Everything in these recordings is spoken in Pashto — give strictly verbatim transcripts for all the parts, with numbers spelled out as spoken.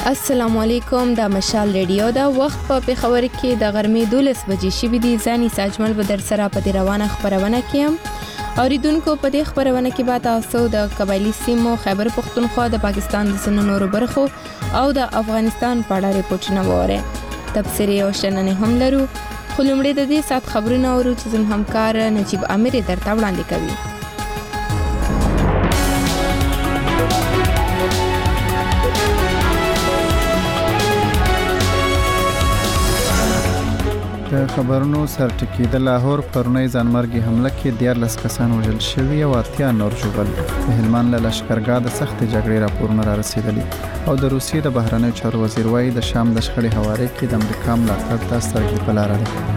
السلام علیکم، د مشال ریډیو دا وخت په پیښور کې د غرمې دولس بجې شوې دي. ځاني ساجمل به در سره په دې روانه خبرونه کې هم اوریدونکو په دې خبرونه کې به تاسو د قبایلی سیمو خیبر پختونخوا د پاکستان د ځینو نورو برخو او د افغانستان په اړه ریپورتونه وره تفسیری او شننې هم لرو. خو لومړی د دې سات خبرونه اورو چې زموږ همکار نجیب امیر درته وړاندې کوي. د خبرونو سرټکی د لاهور پرونی ځانمرګي حمله کې دیارلس کسان وژل شوي او اتیا نور ژوبل. د هلمند له لشکرګاه د سخت جګړې راپورونه را رسیدلي او د روسیې د بهرنیو چارو وزیر وايي د شام د شخړې هواري کې د امریکا ملاتړ ته سترګې په لاره ده.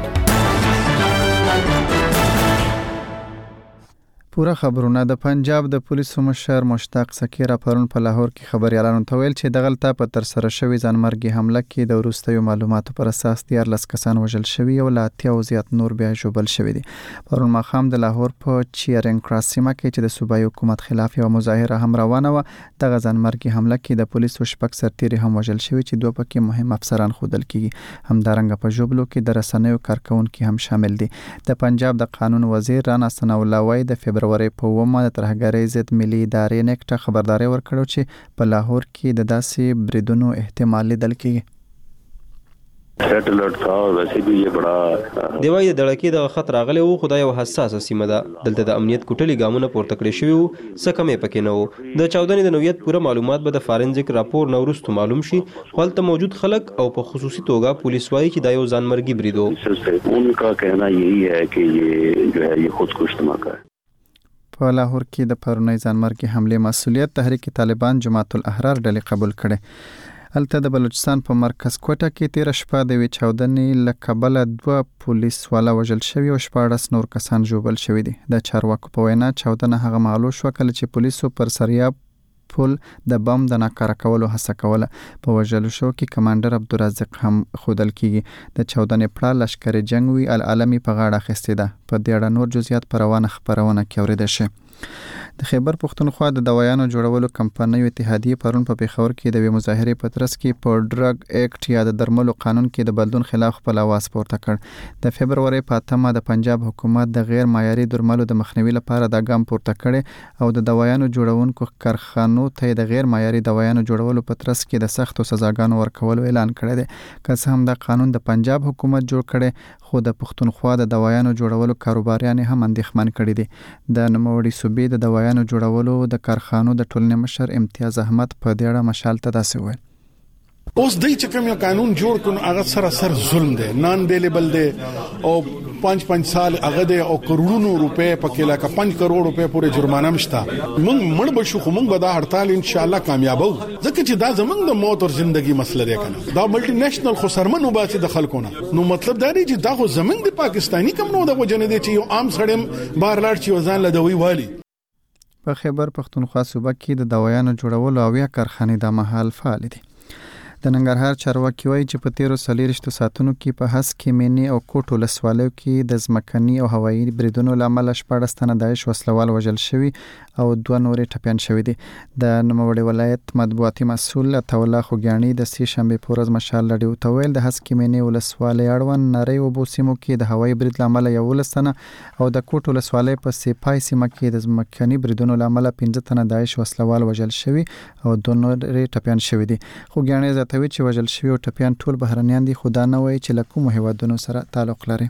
پورا خبرونه د پنجاب د پولیسو مشر مشتاق سکیر پرون په لاهور کې خبريالانو ته ویل چې دغلطه په تر سره شوی ځانمرګي حمله کې د وروستیو معلوماتو پر اساس دیارلس کسان وژل شوي او لا اتیا او زیات نور بیا ژوبل شوي دي. پرون ماښام د لاهور په چیرنګ کراس سیمه کې چې د صوبایي حکومت خلاف یو مظاهره هم روانه و، دغه ځانمرګي حمله کې د پولیسو شپږ سرتیري هم وژل شوي چې دوه پکې مهم افسران خودل کیږي. همدارنګه په ژوبلو کې د رسنیو کارکونکو هم شامل دي. د پنجاب د قانون وزیر رانا ثنا الله وای د فبرवरी په ومه د ترهګرۍ ضد ملي ادارې نیکټه خبرداري ورکړو چې په لاهور کې د داسې بریدونو احتمال لیدل کیږي. سیټ الرټ تھا ویسے بھی یہ بڑا دیوای د دړکی د خطر راغلی وو. خدای یو حساسه سیمه ده، دلته د امنیت کوټلي ګامونه پورته کړی شوی وو، څه کمې پکې نه وو. د چودنې د نوعیت پوره معلومات به د فارنزیک راپور نو وروسته معلوم شي. خپلته موجود خلک او په خصوصي توګه پولیس وايي چې دا یو ځانمرګي بریدو. ان کا کہنا یہی ہے کہ یہ جو ہے یہ خودکش دھماکہ ہے. په لاهور کې د پرونی ځانمرګي حمله مسؤلیت تحریک طالبان جماعت الاحرار ډلې قبول کړي. الته د بلوچستان په مرکز کوټه کې تیر شپه د وی چاودنې لکبل دوه پولیس والا وژل شوی او شپاړس نور کسان ژوبل شوی دي. د چارواکو په وینا چاودنه هغه مهال شو کله چې پولیسو پر سریاب پول د بم د ناکاره کولو هڅه کوله. په وژلو شو کې کمانډر عبدالرزاق هم خودل کیږي. د چاودنې پړه لشکر جنگ وی العالمي په غاړه اخیسته ده. په دې اړه نور جزئیات پر روانه خبرونه کې اوریدل شي. د خیبر پختونخوا د دوايانو جوړولو کمپنیو اتحادیه پرون په پیښور کې د مظاهره په ترڅ کې په ډرګ ایکټ یا د درملو قانون کې د بدلون خلاف خپل आवाज پورته کړ. د فبرवरी په اتمه د پنجاب حکومت د غیر معیاري درملو د مخنیوي لپاره د ګام پورته کړي او د دوايانو جوړونکو کارخانو ته د غیر معیاري دوايانو جوړولو په ترڅ کې د سختو سزاګانو ورکولو اعلان کړی دی. که څه هم د قانون د پنجاب حکومت جوړ کړي، خو د پختونخوا د دوايانو جوړولو کاروباریان هم اندېښمن کړي دي. د نوموړي صوبې د دوايانو جوړولو د کارخانو د ټولنې مشر امتیاز احمد په دې اړه مشال ته داسې وویل: اوس دای چې کوم قانون جوړ کړو هغه سراسر ظلم دی، نان بیلیبل دی او پنځ پنځ سال هغه دی او کروڑونو روپے پکې لکه پنځ کروڑ روپے پورې جرمانه مشته. موږ مړ بشو خو موږ به دا هړتال ان شاء الله کامیابو، ځکه چې دا زمونږ د موت او ژوندۍ مسله دی کنه. دا ملټي نېشنل خو سرمنو باسي د خلکونه. نو مطلب دا دی چې دا خو زمونږ د پاکستانی کم نو د وجنه دی چې یو عام سړی بار لاړ چې ځان لدوي والی. په خیبر پختونخوا صوبه کې د دوايانو جوړولو او یا کارخانې د محل فعال دي. د ننګرهار چارواکي وایي چې په تیرو څلېرویشتو ساعتونو کې په هسک مینې او کوټ ولسوالیو کې د ځمکني او هوایي بریدونو له امله شپاړس تنه داعش وسلوال وژل شوي او دوه نورې ټپیان شوي دي. د نوموړي ولایت مطبوعاتي مسؤل عطاالله خوږیاڼي د سې شنبې په ورځ مشال راډیو ته ویل د هسک مینې ولسوالۍ اړوند نری اوبو سیمو کې د هوایي برید له امله یولس تنه او د کوټ ولسوالۍ په سیپای سیمه کې د ځمکني بریدونو له امله پنځه تنه داعش وسلوال وژل شوي او دوه نورې ټپیان شوي دي. خوږیاڼي زیاتوي چې وژل شوي او ټپیان ټول بهرنیان دي، خو دا نه وایي چې له کومو هیوادونو سره تعلق لري.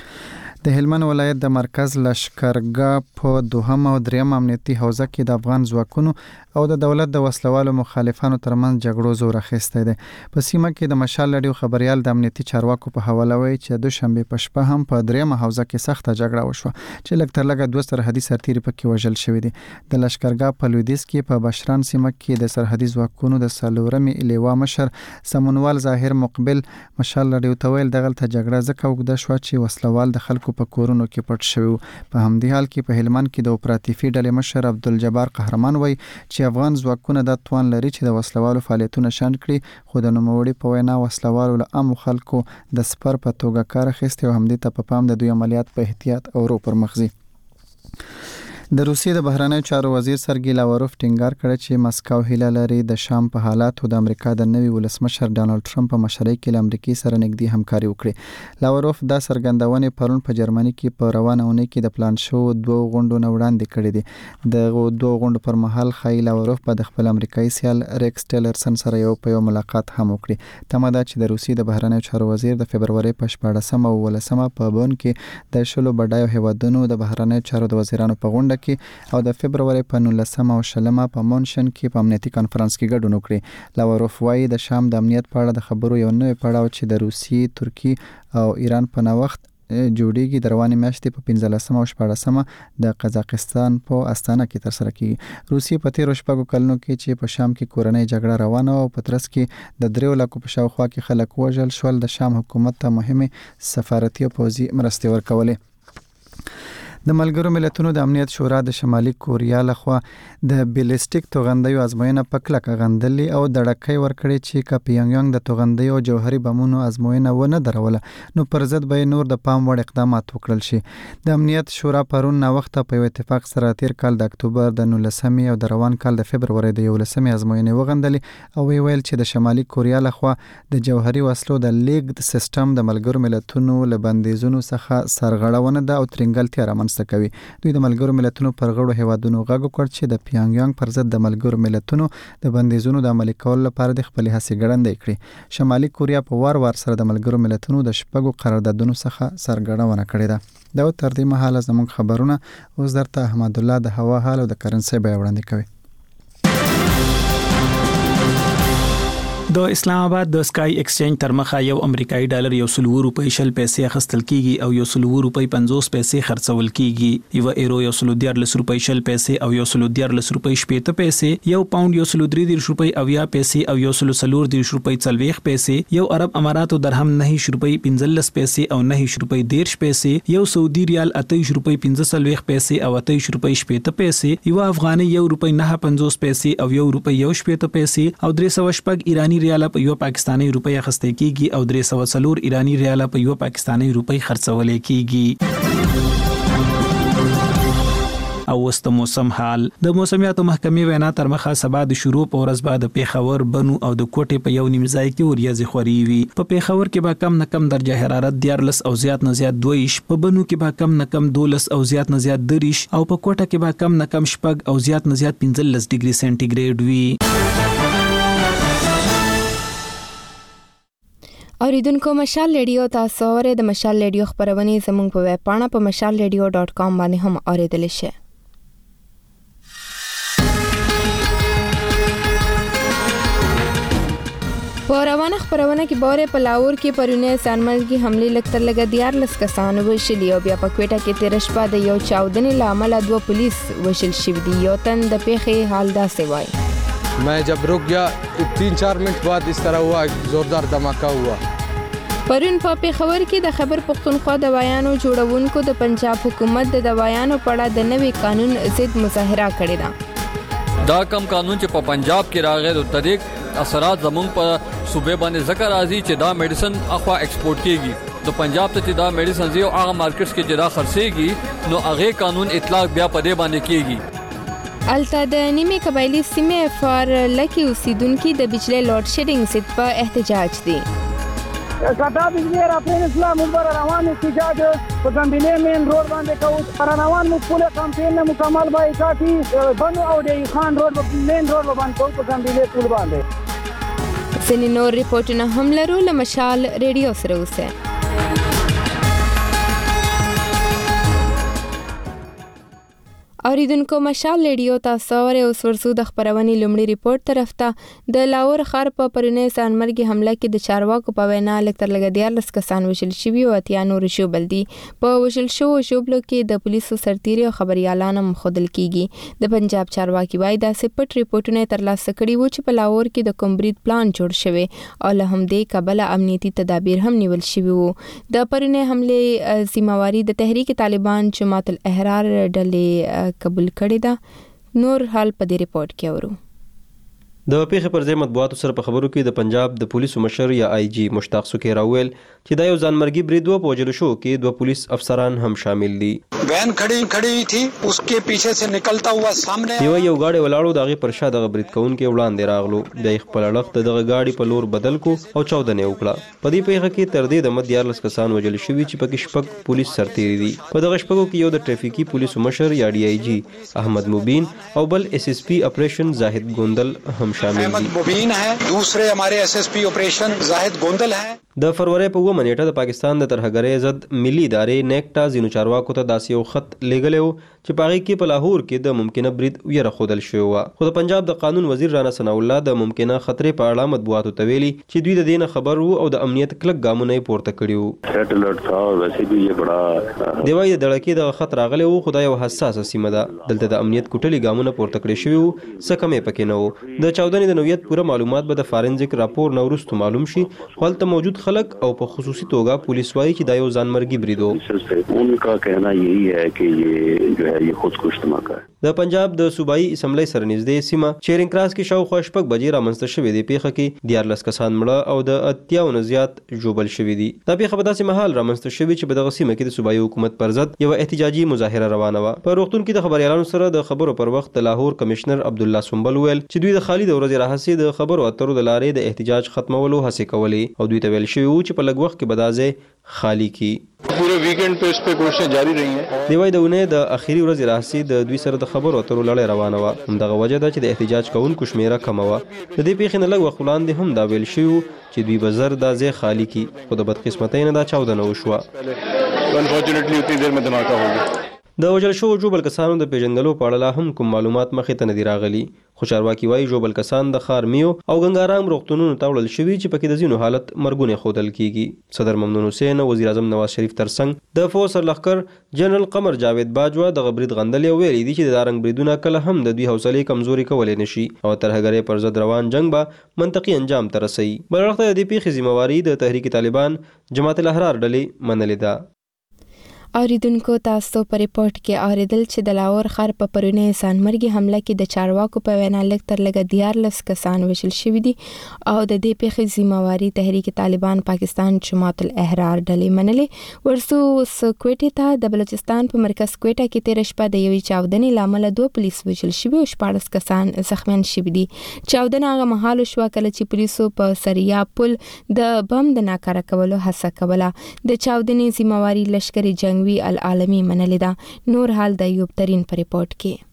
د هلمند ولایت د مرکز لشکرګاه په دوهم او دریم امنیتي حوزه کې د افغان ځواکونو او د دولت د وسلوالو مخالفانو ترمنځ جګړو زور اخیستی دی. په سیمه کې د مشال راډیو خبريال د امنیتي چارواکو په حواله وایي چې د شنبې په شپه هم په دریمه حوزه کې سخته جګړه وشوه چې لږ تر لږه دوه سرحدي سرتیري پکې وژل شوي دي. د لشکرګاه په لویدیځ کې په بشران سیمه کې د سرحدي ځواکونو د څلورمې لیوا مشر سمونوال ظاهر مقبل مشال راډیو ته ویل دغلته جګړه ځکه اوږده شوه چې وسلوال د خلکو په کورونو کې پټ شوي. په همدې حال کې په هلمند کې د اپراتیفي ډلې مشر عبدالجبار قهرمان وایي چې افغان ځواکونه د توان لري چې د وسلوالو فعالیتونه شنډ کړي، خو د نوموړي په وینا وسلوالو له عامو خلکو د سپر په توګه کار اخیستی او همدې ته په پام د دوی عملیات په احتیاط او ورو پر مخ ځي. د روسیې د بهرنیو چارو وزیر سرګی لاوروف ټینګار کړی چې مسکو هیله لري د شام په حالاتو د امریکا د نوي ولسمشر ډانلډ ټرمپ په مشرۍ کې له امریکای سره نږدې همکاري وکړي. لاوروف دا څرګندونې پرون په جرمني کې په روانه اونۍ کې د پلان شو دوه غونډو نه وړاندې کړې دي. د دوه غونډو پر مهال خای لاوروف په د خپل امریکایي سیال ریکس ټیلرسن سره یو په یو ملاقات هم وکړي. تمه ده چې د روسیې د بهرنیو چارو وزیر د فبرवरी په شپاړسمه او ولسمه په بون کې د شلو بډایو هیوادونو د بهرنیو چارو د وزیرانو په غونډه کې او د فبرवरी په نولسمه او شلمه په مونشن کې په امنیتي کانفرنس کې ګډون وکړي. لاوروف وايي د شام د امنیت په اړه د خبرو یو نوې پړاو چې د روسیې، ترکی او ایران په نوښت جوړیږي د روانې میاشتې په پنځلسمه او شپاړسمه د قزاقستان په استانه کې ترسره کیږي. روسیې په تیرو شپږو کلونو کې چې په شام کې کورنۍ جګړه روانه او په ترڅ کې د دریو لکو په شاوخوا کې خلک وژل شول، د شام حکومت ته مهمه سفارتي او پوځي مرستې ورکولې. د ملګرو ملتونو د امنیت شورا د شمالي کوریا لخوا د بیلستیک توغندیو ازموینه په کلکه غندلې او د ډکې ورکړې چې کا پیونګ د توغندیو جوهري بمونو ازموینه ونه دروله نو پر ضد به نور د پام وړ اقدامات وکړل شي. د امنیت شورا پرون نا وخت په اتفاق سره تیر کال د اکتوبر د نولسمې او د روان کال د فبرवरी د یولسمې ازموینه وغندلې او ویل چې د شمالي کوریا لخوا د جوهري وسلو د لیګ سیستم د ملګرو ملتونو له بندیزونو څخه سرغړونه ده او ترنګلتیا رامنځته کوي. دوی د ملګرو ملتونو پر غړو هیوادونو غږ وکړ چې د پیونګ پر ضد د ملګرو ملتونو د بندیزونو د عملي کولو لپاره د خپل هڅې ګړندۍ کړي. شمالي کوریا په وار وار سره د ملګرو ملتونو د شپږو قراردادونو څخه سرغړونه کړې ده. دا تر دې مهاله زموږ خبرونه اوس درته احمد الله د هوا حال او د کرنسي بیه وړاندې کوي. د اسلام آباد د سکای ایکسچینج تر مخه یو امریکایي ډالر یو سل روپۍ شل پیسې اخیستل کیږي او یو سل روپۍ پنځوس پیسې خرڅول کیږي. یو ایرو یو سل دیارلس روپۍ شل پیسې او یو سل دیارلس روپۍ شپېته پیسې، یو پاوند یو سل درې دیرش روپۍ اویا پیسې او یو سل څلور دیرش روپۍ څلوېښت پیسې، یو عرب اماراتو درهم نهه روپۍ پنځلس پیسې او نهه روپۍ دیرش پیسې، یو سعودي ریال اته روپۍ پنځه څلوېښت پیسې او اته روپۍ شپېته پیسې، یو افغاني یو روپۍ نه پنځوس پیسې او یو روپۍ یو شپېته پیسې او درې سوه شپږ ایرانی ریال په یو پاکستانی روپۍ اخیستل کیږي او درې سوه څلور ایرانی ریال په یو پاکستانی روپۍ خرڅول کیږي. او وست موسم حال د موسمیاتو محکمې وینا تر مخه سبا د شروع په ورځ بعد پیښور، بنو او د کوټې په یو نیم ځای کې وریځې خوري وي. په پیښور کې به کم نه کم درجه حرارت دیارلس او زیات نه زیات دویش، په بنو کې به کم نه کم دولس او زیات نه زیات دریش او په کوټه کې به کم نه کم شپږ او زیات نه زیات پنځلس ډیګري سنټیګریډ وي. اوریدونکو مشال ریډیو تاسو اورئ. د مشال ریډیو خبرونه زموږ په ویب پاڼه په مشال ریډیو ډاٹ کام باندې هم اوریدل شي. په روانه خبرونه کې بوره په لاهور کې پرونه سانمرګي حمله لکتر لګا دیارلس کسان وشل او بیا په کوټه کې تیر شپه د یو چاودنې لامل دوه پولیس وشل شوی دي. یو تن د پیښې حال دا سوای. मैं जब रुक गया तीन चार मिनट बाद इस तरह हुआ, जोरदार धमाका हुआ. پرون په پیښور کې د خیبر پښتونخوا د دوايانو جوړونکو د پنجاب حکومت د دوايانو په اړه د نوي قانون ضد مظاهره کړې ده. دا کم قانون چې په پنجاب کې راغی د طریق اثرات زمونږ په صوبې باندې ذکر راځي چې دا میډیسن اخوا ایکسپورټ کیږي. د پنجاب ته چې دا میډیسن زی او هغه مارکیټس کې چې دا خرڅيږي نو هغه قانون اطلاق بیا په دې باندې کیږي. الته د نیمه قبایلی سیمه فار لکی اوسیدونکو د بجلی لوډ شیډینګ ضد په احتجاج دي. کدا بجلی رافین اسلام مبر روان احتجاج په ګندلې مین روډ باندې کوي. پر روان مقبول کمپاین مکمل بایکاټي بنو او د خان روډ مین روډ باندې کوي په ګندلې پول باندې. سنی نور ریپورتونه هم لرو له مشال ریډیو سره اوسه. اوریدونکو مشال ریډیو تاسو ورې اوس ورسو د خبرونې لومړی ریپورت طرف ته د لاهور ښار په پرونه سانمرګي حمله کې د چارواکو په وینا لکتر لګ دیارلس کسان وشل شوي او اتیا نور شوبل دي. په وشل شو شوبلو کې د پولیسو سرتیري او خبريالان هم خودل کیږي. د پنجاب چارواکي وایي دا سپټ ریپورتونه ترلاسه کړي وو چې په لاهور کې د کومبرید پلان جوړ شوی او له همدې کبله امنیتي تدابیر هم نیول شوي وو. د پرونه حمله ذمہواری د تحریک طالبان جماعت الاحرار ډلې قبول کړی دا. نور حال په دې ریپورت کې اورو. د پیښې پر ځای مطبوعاتو سره په خبرو کې د پنجاب د پولیسو مشر یا آی جی مشتاق سوکي راویل چې دا یو ځانمرګي برید و. په وجلو شو کې دوه پولیس افسران هم شامل دي. وین کھڑی کھڑی تھی اس کے پیچھے سے نکلتا ہوا سامنے یو یو گاډي ولاړو دغه پر شا دغه برید کوونکې وړاندې راغلو. بیا خپل اړخ دغه گاډي په لور بدل کو او چاودنه وکړه. په دې پیښه کې تر دې د مد یارلس کسان وجل شوي چې پکې شپږ پولیس سرتیري دي. په دغه شپږو کې یو د ټریفیکي پولیسو مشر یا ډي آی جی احمد مبین او بل اس اس پی اپریشن زاهد ګوندل هم شامل دي. ہے دوسرے ہمارے ایس ایس پی آپریشن زاہد گوندل ہے. د فروری په اووه نیټه د پاکستان د ترهګرۍ ضد ملي ادارې نیکټا ځینو چارواکو ته داسې یو خط لیږلی و چې په هغې کې په لاهور کې د ممکنه برید ویره ښودل شوې وه. خو د پنجاب د قانون وزیر رانا ثناء الله د ممکنه خطرې په اړه مطبوعاتو ته ویلي چې دوی د دې نه خبر وو او د امنیت کلک ګامونه یې پورته کړي وو. دی وایي د دړکې دغه خط راغلی و خو دا یو حساسه سیمه ده. دلته د امنیت کوټلې ګامونه پورته کړي شوي وو، څه کم یې پکې نه و. د چاودنې د نوعیت پوره معلومات به د فارنزیک راپور نه وروسته معلوم شي. خو هلته موجود خلک او په خصوصي توګه پولیس وایي چې دا یو ځانمرګي برید و. ان کا کہنا یہی ہے کہ یہ جو ہے یہ خودکش دھماکہ ہے. د پنجاب د صوبایي اسمبلی سره نږدې سیمه چیرنګ کراس کې شاوخوا شپږ بجې رامنځته شوې دي. پیښه کې دیارلس کسان مړه او د اتیاو نه زیات ژوبل شوي دي. دا پیښه په داسې مهال رامنځته شوې چې په دغه سیمه کې د صوبایي حکومت پر ضد یوه احتجاجي مظاهره روانه وه. په روغتون کې د خبریالانو سره د خبرو پر وخت د لاهور کمشنر عبدالله سنبل ویل چې دوی د خالي د ورځې راهیسې د خبرو اترو د لارې د احتجاج ختمولو هڅې کولې او دوی ته ویل شوي وو چې په لږ وخت کې به دا ځای خالی کی. پورے ویکینډ په اس په کوشش جاری رہی ہیں. دی وای د اونۍ د اخیری ورځې راهیسې د دوی سره د خبرو اترو لړۍ روانه وه. همدغه وجه ده چې د احتجاج کوونکو شمېره کمه وه. د دې پیښې نه لږ وخت وړاندې هم دا ویل شوي وو چې دوی به زر دا ځای خالي کي، خو د بدقسمتۍ نه دا چاودنه وشوه. انفارچونیټلی اتنی دیر میں دھماکہ ہو گیا. د وژل شوو ژوبل کسانو د پیژندلو په اړه لا هم کوم معلومات مخې ته نه دي راغلي. خو چارواکي وایي ژوبل کسان د خارمیو او ګنګارام روغتونونو ته وړل شوي چې پکې د ځینو حالت مرګونې ښودل کیږي. صدر ممنون حسین او وزیر اعظم نواز شریف ترڅنګ د فوج سرلښکر جنرال قمر جاوید باجوا دغه برید غندلې او ویلي دي چې د دارنګ بریدونه کله هم د دوی حوصلې کمزوري کولی نشي او ترهګرۍ پر ضد روان جنګ به منطقي انجام ته رسوي. بل اړخ ته د دې پیښې ذمهواري د تحریک طالبان جماعت الاحرار ډلې منلې ده. اوریدونکو تاسو په ریپورت کې اوریدل چې د لاهور ښار په پرونی ځانمرګي حمله کې د چارواکو په وینا لږ تر لږه دیارلس کسان وژل شوي دي او د دې پیښې ذمہواري تحریک طالبان پاکستان جماعت الاحرار ډلې منلې. ورسو کوټې ته د بلوچستان په مرکز کوټه کې تیر شپه د یوې چاودنې لامل دوه پولیس وژل شوي او شپاړس کسان زخمیان شوي دي. چاودنه هغه مهال شو کله چې پولیسو په سریا پل د بم د ناکاره کولو هڅه کوله. د چاودنې ذمہواري لشکري جنگ العالمي منلې ده. نور حال د ایوب ترين په ریپورت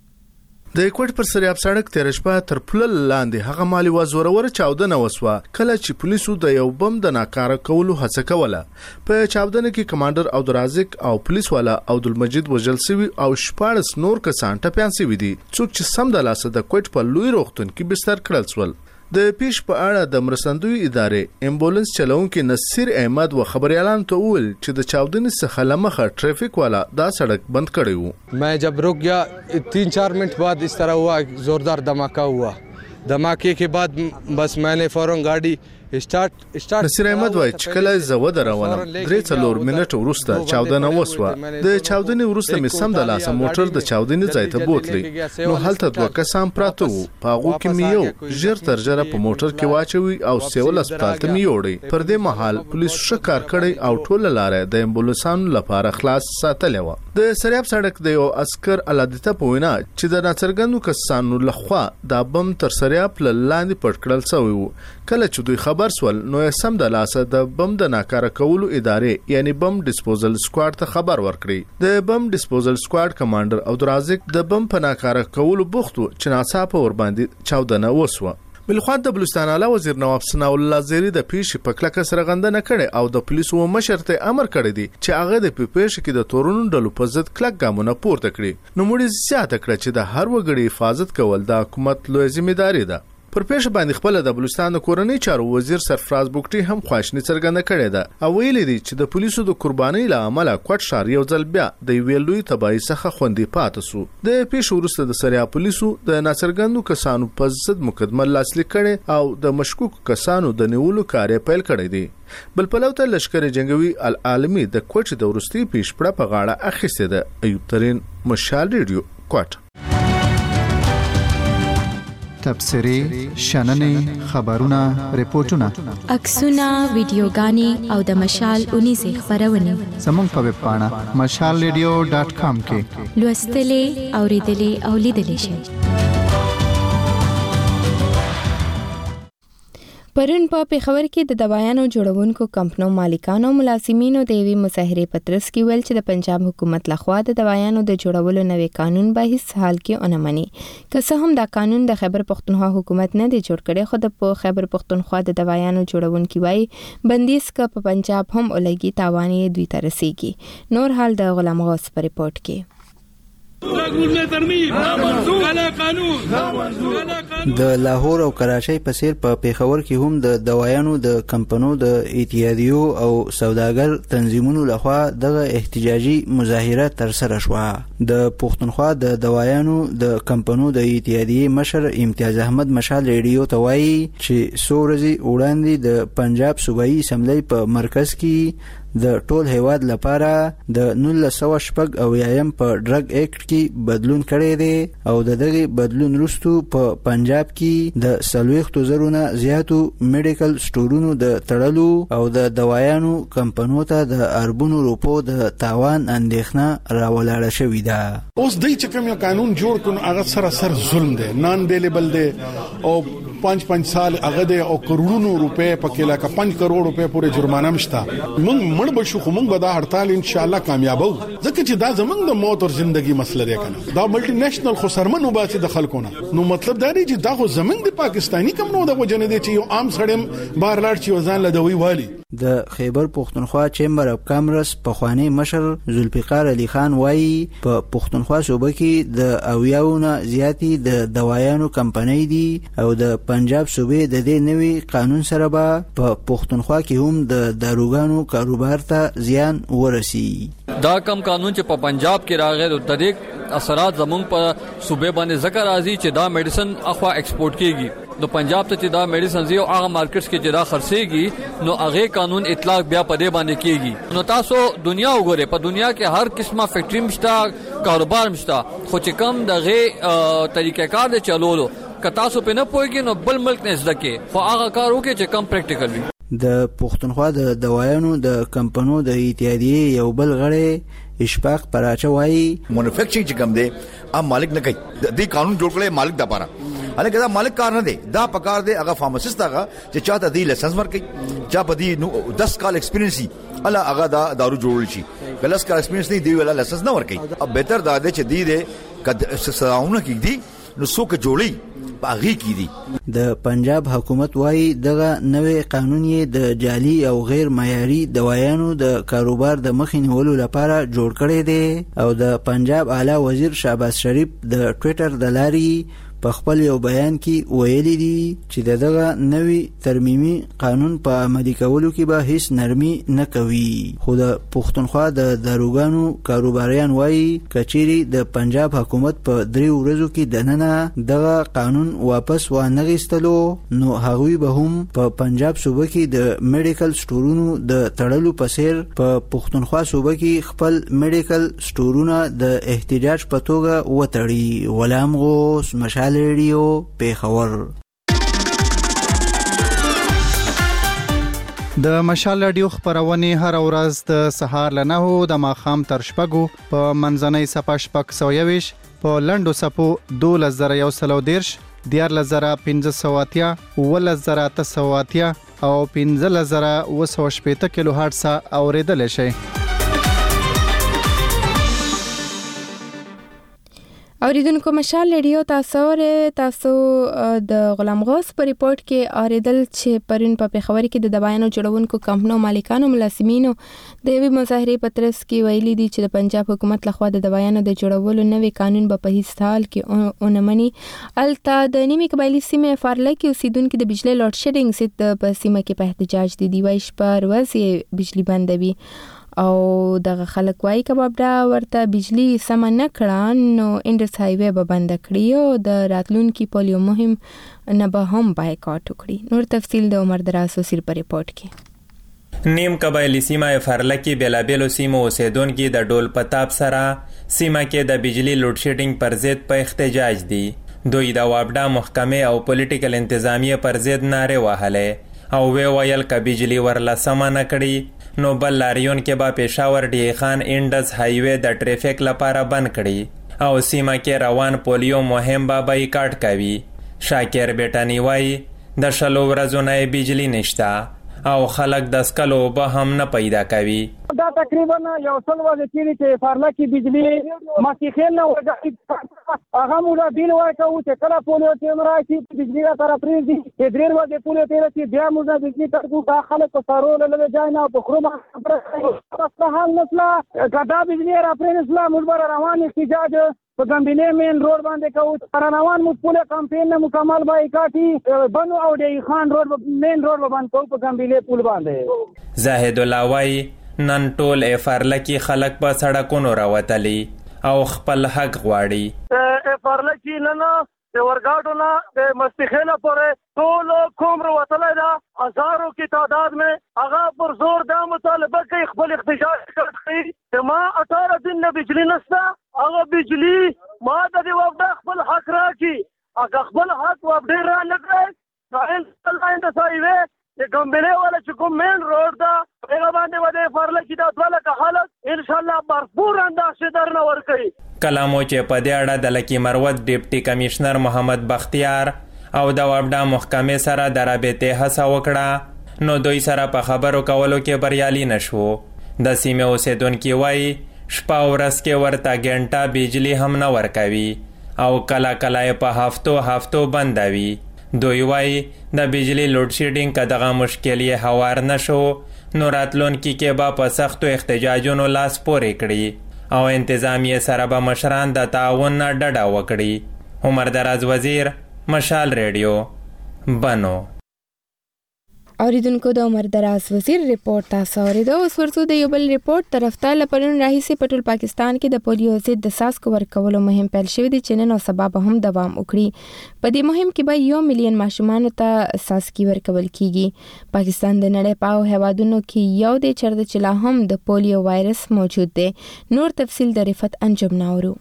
کې. د کوټ پر سریاب سړک تیر شپه تر پل لاندې هغه مالی وزوره چاودنه وسوه کله چې پولیسو د یو بم د ناکاره کولو هڅه کوله. په چاودنه کې کمانډر عبدالرازق او پولیس والا عبدالمجید وژل شوی او شپاړس نور کسان ټپيان شوي دي څوک چې سم د لاسه د کوټ په لوی روغتون کې بستر کړل شول. د پیش په اړه د مرستندوی ادارې امبولانس چلونکي نصیر احمد و خبريالان ته وویل چې د چاودنې څخه لمخه ټریفیک والا دا سړک بند کړی وو. मैं जब रुक गया तीन चार मिनट बाद इस तरह हुआ जोरदार धमाका हुआ. धमाके के बाद बस मैंने फौरन गाड़ी स्टार्ट स्टार्ट نصیر احمد وای چې کله زه و دروانم درې څلور منټ وروسته چاودنه وسوه. د چاودنې وروسته مې سم د لاسه موټر د چاودنې ځای ته بوتلی نو هلته دوه کسان پراته وو. په هغو کې مې یو ژر تر ژره په موټر کې واچوي او سیول هسپتال ته مې یوړی. پر دې مهال پولیس ښه کار کړی او ټوله لاره د امبولانسانو لپاره خلاص ساتلې وه. د سریاب سړک د یو عسکر علادته په وینا چې د ناڅرګندو کسانو لخوا دا بم تر سریاب لاندې پټ کړل شوی وو. کله چې دوی خبر سول نو سم د لاسه د بم د ناکاره کولو ادارې یعنی بم ډیسپوزل سکواډ ته خبر ورکړي. د بم ډیسپوزل سکواډ کمانډر عبدالرازق د بم په ناکاره کولو بوختو چې ناڅاپه ور باندې چاودنه وسوه. بلخوا د بلوچستان اعلی وزیر نواب ثناء الله زیری د پیښې په کلکه سره غندنه کړې او د پولیسو مشر ته امر کړی دی چې هغه د پیښې کې د تورونو ډلو په ضد کلک ګامونه پورته کړي. نو موږ زیاته کړه چې د هر وګړي حفاظت کول د حکومت لوی ځمېداري ده. پر پیښه باندې خپل د بلوچستان کورنۍ چارو وزیر سرفراز بوکټي هم خواشنی څرګنده کړې ده او ویلي دي چې د پولیسو د قربانۍ له امله کوټ ښار یو ځل بیا د یوې لوی تباهۍ څخه خوندي پاتې شو. د پیښې وروسته د سریا پولیسو د ناڅرګندو کسانو په ضد مقدمه لاسلیک کړې او د مشکوک کسانو د نیولو کار پیل کړی دی. بل پلو ته لشکر جنگوي العالمي د کوټ د ورستي پیښ په غاړه اخیسته ده. ایوب ترين مشال ریډیو کوټ. تبصرې شننې خبرونه ریپورتونه عکسونه ویډیوګانې او د مشال اونیزه خبرونه زموږ په ویب پاڼه مشال ریډیو ډاټ کام کې لوستلې اوریدلې او لیدلې شئ. پرون په پیښور کې د دوايانو جوړونکو کمپنیو مالکانو او ملازمینو د یوې مظاهرې په ترڅ کې ویل چې د پنجاب حکومت لخوا د دوايانو د جوړولو نوې قانون به هیڅ حال کې ونه مني. که څه هم دا قانون د خیبر پختونخوا حکومت نه دی جوړ کړی، خو د خیبر پختونخوا د دوايانو جوړونکي وایي بندیز که په پنجاب هم ولګي تاوان یې دوی ته رسیږي. نور حال د غلام غوث په ریپورت کې. د لاهور او کراچۍ په څیر په پیښور کې هم د دوايانو د کمپنیو د اتحادیو او سوداګر تنظیمونو لخوا دغه احتجاجي مظاهره ترسره شوه. د پښتونخوا د دوايانو د کمپنیو د اتحادیې مشر امتیاز احمد مشال ریډیو ته وایي چې څو ورځې وړاندې د پنجاب صوبایي اسمبلی په مرکز کې د ټول هیواد لپاره د نولس سوه شپږ اویایم په ډرګ اکټ کې بدلون کړی دی او د دغه بدلون وروسته په پنجاب کې د څلوېښتو زرو نه زیاتو میډیکل سټورونو د تړلو او د دوايانو کمپنیو ته د اربونو روپو د تاوان اندېښنه راولاړه شوې ده. اوس دای چې کوم قانون جوړ کړو هغه سراسر ظلم دی، نان ډیلیبل دی او پنځ پنځ سال هغه دی او کروڑونو روپے پکې لکه پنځ کروڑ روپے پورې جرمانه مشته. مونږ مړ بشو خو مونږ به دا هړتال ان شاء الله کامیابو، ځکه چې دا زمونږ د موت او ژوندۍ مسله ده کنه. دا ملټي نېشنل خو سرمنو باسي د خلکو نه، نو مطلب دا دی چې دا خو زمونږ د پاکستانی کم نو د وجنه دی چې یو عام سړیم بار لاړ چې وزن لدوي والی. د خیبر پختونخوا چیمبر اف کامرس پخوانی مشر ذوالفقار علي خان وایي په پختونخوا صوبه کې د اویاونه زیاتی د دوايانو کمپنۍ دي او د پنجاب صوبې د دې نوي قانون سره به په پختونخوا کې هم د داروګانو کاروبار ته زیان ورسي. دا کم قانون چې په پنجاب کې راغی د طریق اثرات زمونږ په صوبې باندې ذکر راځي چې دا میډیسن اخوا ایکسپورټ کیږي. نو پنجاب ته چې دا میډیسن زیو هغه مارکیټس کې چې دا خرڅيږي نو هغه قانون اطلاق بیا په دې باندې کیږي. نو تاسو دنیا وګوره، په دنیا کې هر قسمه فیکټری مشته، کاروبار مشته، خو چې کم دغه طریقې کار د چلولو که تاسو په نه پوهیږئ نو بل ملک نه زده کې خو هغه کار وکړي چې کم پریکټیکل وي. د پښتونخوا د دوايانو د کمپنیو د اتحادیې یو بل غړی اشفاق پراچه وایي مانوفیکچرینګ چې کوم دی ام مالک نه کوي، د قانون جوړ کړي مالک د پاره هغه دا مالک کار نه دی، دا پکار دی هغه فارماسیست هغه چې چاته دی لایسنس ورکړي، چا په دې دس کال ایکسپیرینس الا هغه دا دارو جوړول شي، کلس کال ایکسپیرینس نه دی ولا لایسنس نه ورکړي. اب بهتر دا دی چې دی دې کد سراونه کې دی نو څوک جوړي باغی کی دي. د پنجاب حکومت وایي دغه نوې قانون یې د جعلي او غیر معیاري دوايانو د کاروبار د مخې نیولو لپاره جوړ کړی دی او د پنجاب اعلی وزیر شهباز شریف د ټویټر د لارې په خپل یو بیان کې ویلي دي چې دغه نوې ترمیمي قانون په عملي کولو کې به هیڅ نرمي نه کوي. خو د پښتونخوا د داروګانو کاروباریان وایي کچيري د پنجاب حکومت په درې ورځو کې دننه دغه قانون واپس وانغستلو نو هغوی به هم په پنجاب صوبه کې د میډیکل سټورونو د تړلو په څیر په پښتونخوا صوبه کې خپل میډیکل سټورونه د احتجاج په توګه وتړي. غلام غوث، مشال ریډیو، پیښور. د مشال رادیو خبرونه هر ورځ د سهار له نهو د ماښام تر شپږو په منځنۍ صفه شپږ سوه یویشت په لنډو صفو دولس زره یو سل او دېرش، دیارلس زره پنځه سوه اتیا، اوولس زره اته سوه اتیا او پنځلس زره اوه سوه شپېته کیلو هرټز اورېدلی شئ. اوریدونکو مشال ریډیو تاسو ورې تاسو د غلام غوث په ریپورت کې اوریدل چې پرون په پیښور کې د دوايانو جوړونکو کمپنیو مالکانو ملازمینو د یوې مظاهرې په ترڅ کې ویلي دي چې د پنجاب حکومت لخوا د دوايانو د جوړولو نوې قانون به په هیڅ حال کې ونه مني. الته د نیمې قبایلي سیمې فارله کې اوسیدونکو د بجلی لوډ شیډینګ ضد په سیمه کې په احتجاج دي. دوی شپه ورځې بجلی بندوي او دغه خلک وایي کباب دا ورته بجلی سم نه کړه نو انډس هایوی به بند کړي او د راتلونکي پولیو مهم نه به هم بایکاټ وکړي. نور تفصیل د عمر دراز وسیر په ریپورت کې. نیم قبایلی سیمه فارله کې بېلابېلو سیمو اوسیدونکي د ډول پتاب سره سیمه کې د بجلی لوډ شیډینګ پر ضد په احتجاج دي. دوی د وابډا محکمې او پولیټیکل انتظامیه پر ضد نارې وهلې او وی ویل که بجلی ورله سمه نه کړي نو بل لاریون کې به پېښور ډی خان انډز هایوې د ټریفیک لپاره بند کړي او سیمه کې روان پولیو مهم به بایکاټ کوي. شاکر بیټانی وایي د شلو ورځو نه بجلی نشته او خلک د سکلو به هم نه پیدا کوي. دا تقریبا یو څل ورځې کېږي چې فارله کې بجلی ماسپښین نه ورځي هغه موږ بیل ورکوو چې کله پولیو ټیم راشي بجلی راته پرېږدي چې درې ورځې پولیو ټیم راشي بیا موږ بجلی ترکو دا خلک په سارو له لوی ځای نه په خرو مخ حال نسله که دا بجلی را پرېنسله موږ به روان احتجاج په ګمبینې مین روډ باندې کوو. روان موږ پولیو کمپین نه مکمل بایکاټي بنو او ډی خان روډ مین روډ به بند کوو په ګمبینې پول باندې. زاهد الله وایي نن ټول افارله کې خلک په سړکونو راوتلي او خپل حق غواړي. افارله کې نن د ورګاډو نه د ماسپښینه پورې ټول قوم راوتلی ده هزارو کې تعداد میں هغه پر زور دا مطالبه کوي خپل احتجاج کوي چې ما اٹھارہ دن نه بجلی نشته هغه بجلی ما د دې وابډا خپل حق راکړي هغه خپل حق وابډا را نه کړی ساحل لاندې سایوي د ګمبلې والا چې کوم مین روډ ده هغه باندې ودې فرله کې دا ټول که حالت ان شاء الله بھرپور انداز درنه ورکړي. کلامو چې په دې اړه د لکی مروت ډیپټي کمشنر محمد بختیار او د وابډا محکمې سره د رابطې هڅه وکړه نو دوی سره په خبرو کولو کې بریالي نشو. د سیمې اوسیدونکي وایي شپه ورځ کې ورته ګنټه بجلی هم نه ورکوي او کله کله یې په هفتو هفتو بندوي. دوی وایي د بجلی لوډ شیډینګ که دغه مشکل یې هوار نشو نو راتلونکي کې به په سختو احتجاجونو لاس پورې کړي او انتظامیه سره به مشران د تعاون نه ډډه وکړي. عمر دراز وزیر، مشال ریډیو، بنو. اوریدونکو د عمر دراز وزیر ریپورت تاسو اوریدو. اوس ورڅو د یو بل ریپورت طرف ته لپاره راهیسي په ټول پاکستان کې د پولیو ضد د ساسکو ورکولو مهم پیل شوی دی چې نن او سبا به هم دوام وکړي. په دې مهم کې به یو میلیون ماشومان ته ساسکی ورکول کیږي. پاکستان د نړۍ په هیوادونو کې یو دی چیرته چې لا هم د پولیو وایرس موجود دی. نور تفصیل د رفت انجم ناورو.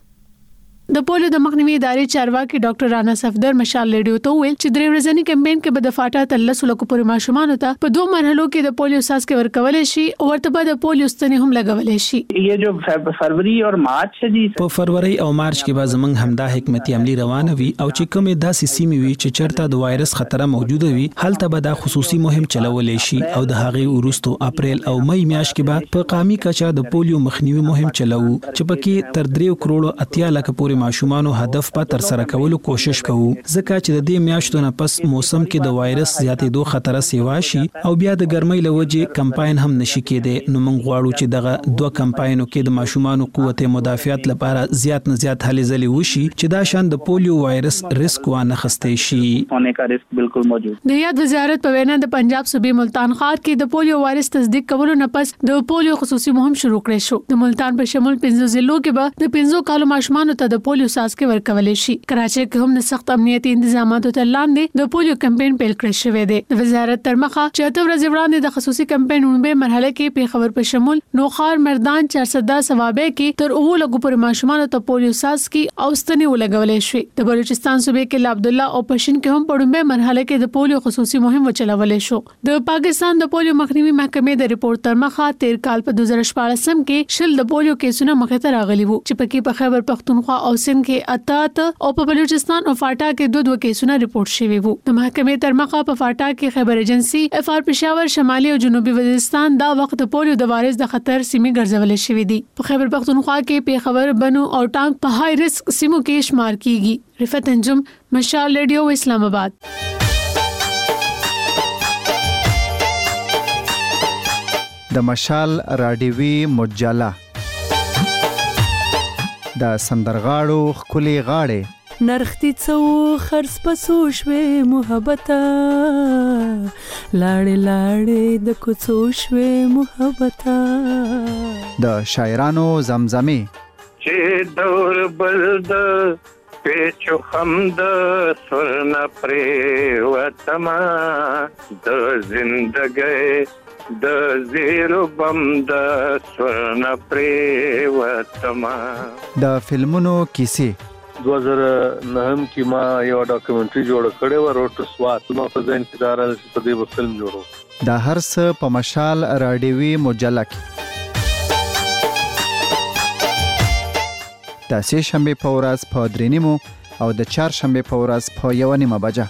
د پولیو د مخنیوي ادارې چارواکي ډاکټر رانا صفدر مشال ریډیو ته ویل چې درې ورځنی کمپاین کې به د فاټا تلسو لکو پورې ماشومان ته په دوه مرحلو کې د پولیو ساسکي ورکول شي او ورته به د پولیو ستنې هم لګول شي. یہ جو فروری او مارچ دی په فروری او مارچ کې به زمنګ همدا حکمتي عملی روانه وي او چې کومې داسې سیمې وي چې چرته د وایرس خطر موجود وي هلته به د خصوصي مهم چلول شي او د هغې وروستو اپریل او مئی میاشت کې به په قامي کچا د پولیو مخنیوي مهم چلو چې پکې تر درې کروڑو اتیا لک پورې ماشومانو هدف په تر سره کولو کوشش کوو ځکه چې د دې میاشتو نه پس موسم کې د وایرس زیاتېدو خطر سیوا شي او بیا د ګرمۍ لوجې کمپاین هم نشي کېدی. نو موږ غواړو چې دغه دوه کمپاینو کې د ماشومانو قوت مدافعت لپاره زیات نه زیات هلې ځلې وشي چې دا شان د پولیو وایرس ریسک وانه خستې شي. ہونے کا رسک بالکل موجود. د یاد وزارت په وینا د پنجاب صوبې ملتان ښار کې د پولیو وایرس تصدیق کولو نه پس د پولیو خصوصي مهم شروع کړی شو. د ملتان په شمول پنځه ضلعو کې به د پنځو کالو ماشومانو ته د پولیو ساسکي ورکول شي. کراچۍ کې هم د سخت امنیتي انتظاماتو تر لاندې د پولیو کمپاین پیل کړی شوی دی. د وزارت تر مخه چې اته ورځې وړاندې د خصوصي کمپاین لومړۍ مرحله کې پیښور په شمول نوخار، مردان، چارسده، ثوابې کې تر اوو لکو پورې ماشومانو ته پولیو ساسکي او ستنې ولګولې شوې. د بلوچستان صوبې کې عبدالله او پښین کې هم په لومړۍ مرحله کې د پولیو خصوصي مهم وچلولې شو. د پاکستان د پولیو مخنیوي محکمې د ریپورت تر مخه تیر کال په دوه زره شپاړس کې شل د پولیو کیسونه مخې ته راغلي وو چې پکې په خیبر پختونخوا او سند کې اته او په بلوچستان او فاټا کې دوه دوه کیسونه ریپورت شوي وو. د محکمې تر مخه په فاټا کې خیبر ایجنسی، اف آر پېښور، شمالي او جنوبي وزیرستان دا وخت پولیو د وایرس د خطر سیمې ګرځولې شوې دي. په خیبر پختونخوا کې پیښور، بنو او ټانک په های ریسک سیمو کې شمار کیږي. رفت انجم، مشال ریډیو، اسلام آباد. د مشال راډیوي مجله د سندرغاړو خولي غاړې نرختی څو خرڅ پسو شوې محبته لاړې لاړې د کوڅو شوې محبته د شاعرانو زمزمې چې دور بل د پیچو خم د سرنا پرې وتما د زندګۍ د زیرو بم د سرنا پرې وتما. د فلمونو کیسې دوه زره نهم کې ما یو ډاکومنټري جوړ کړی و روټ سوات نو په ځین کې دارل په دې په فلم جوړو دا هر څه په مشال راډیوي مجله کې د سه شنبه په ورځ په درې نیمو او د چهار شنبه په ورځ په یو نیمه بجه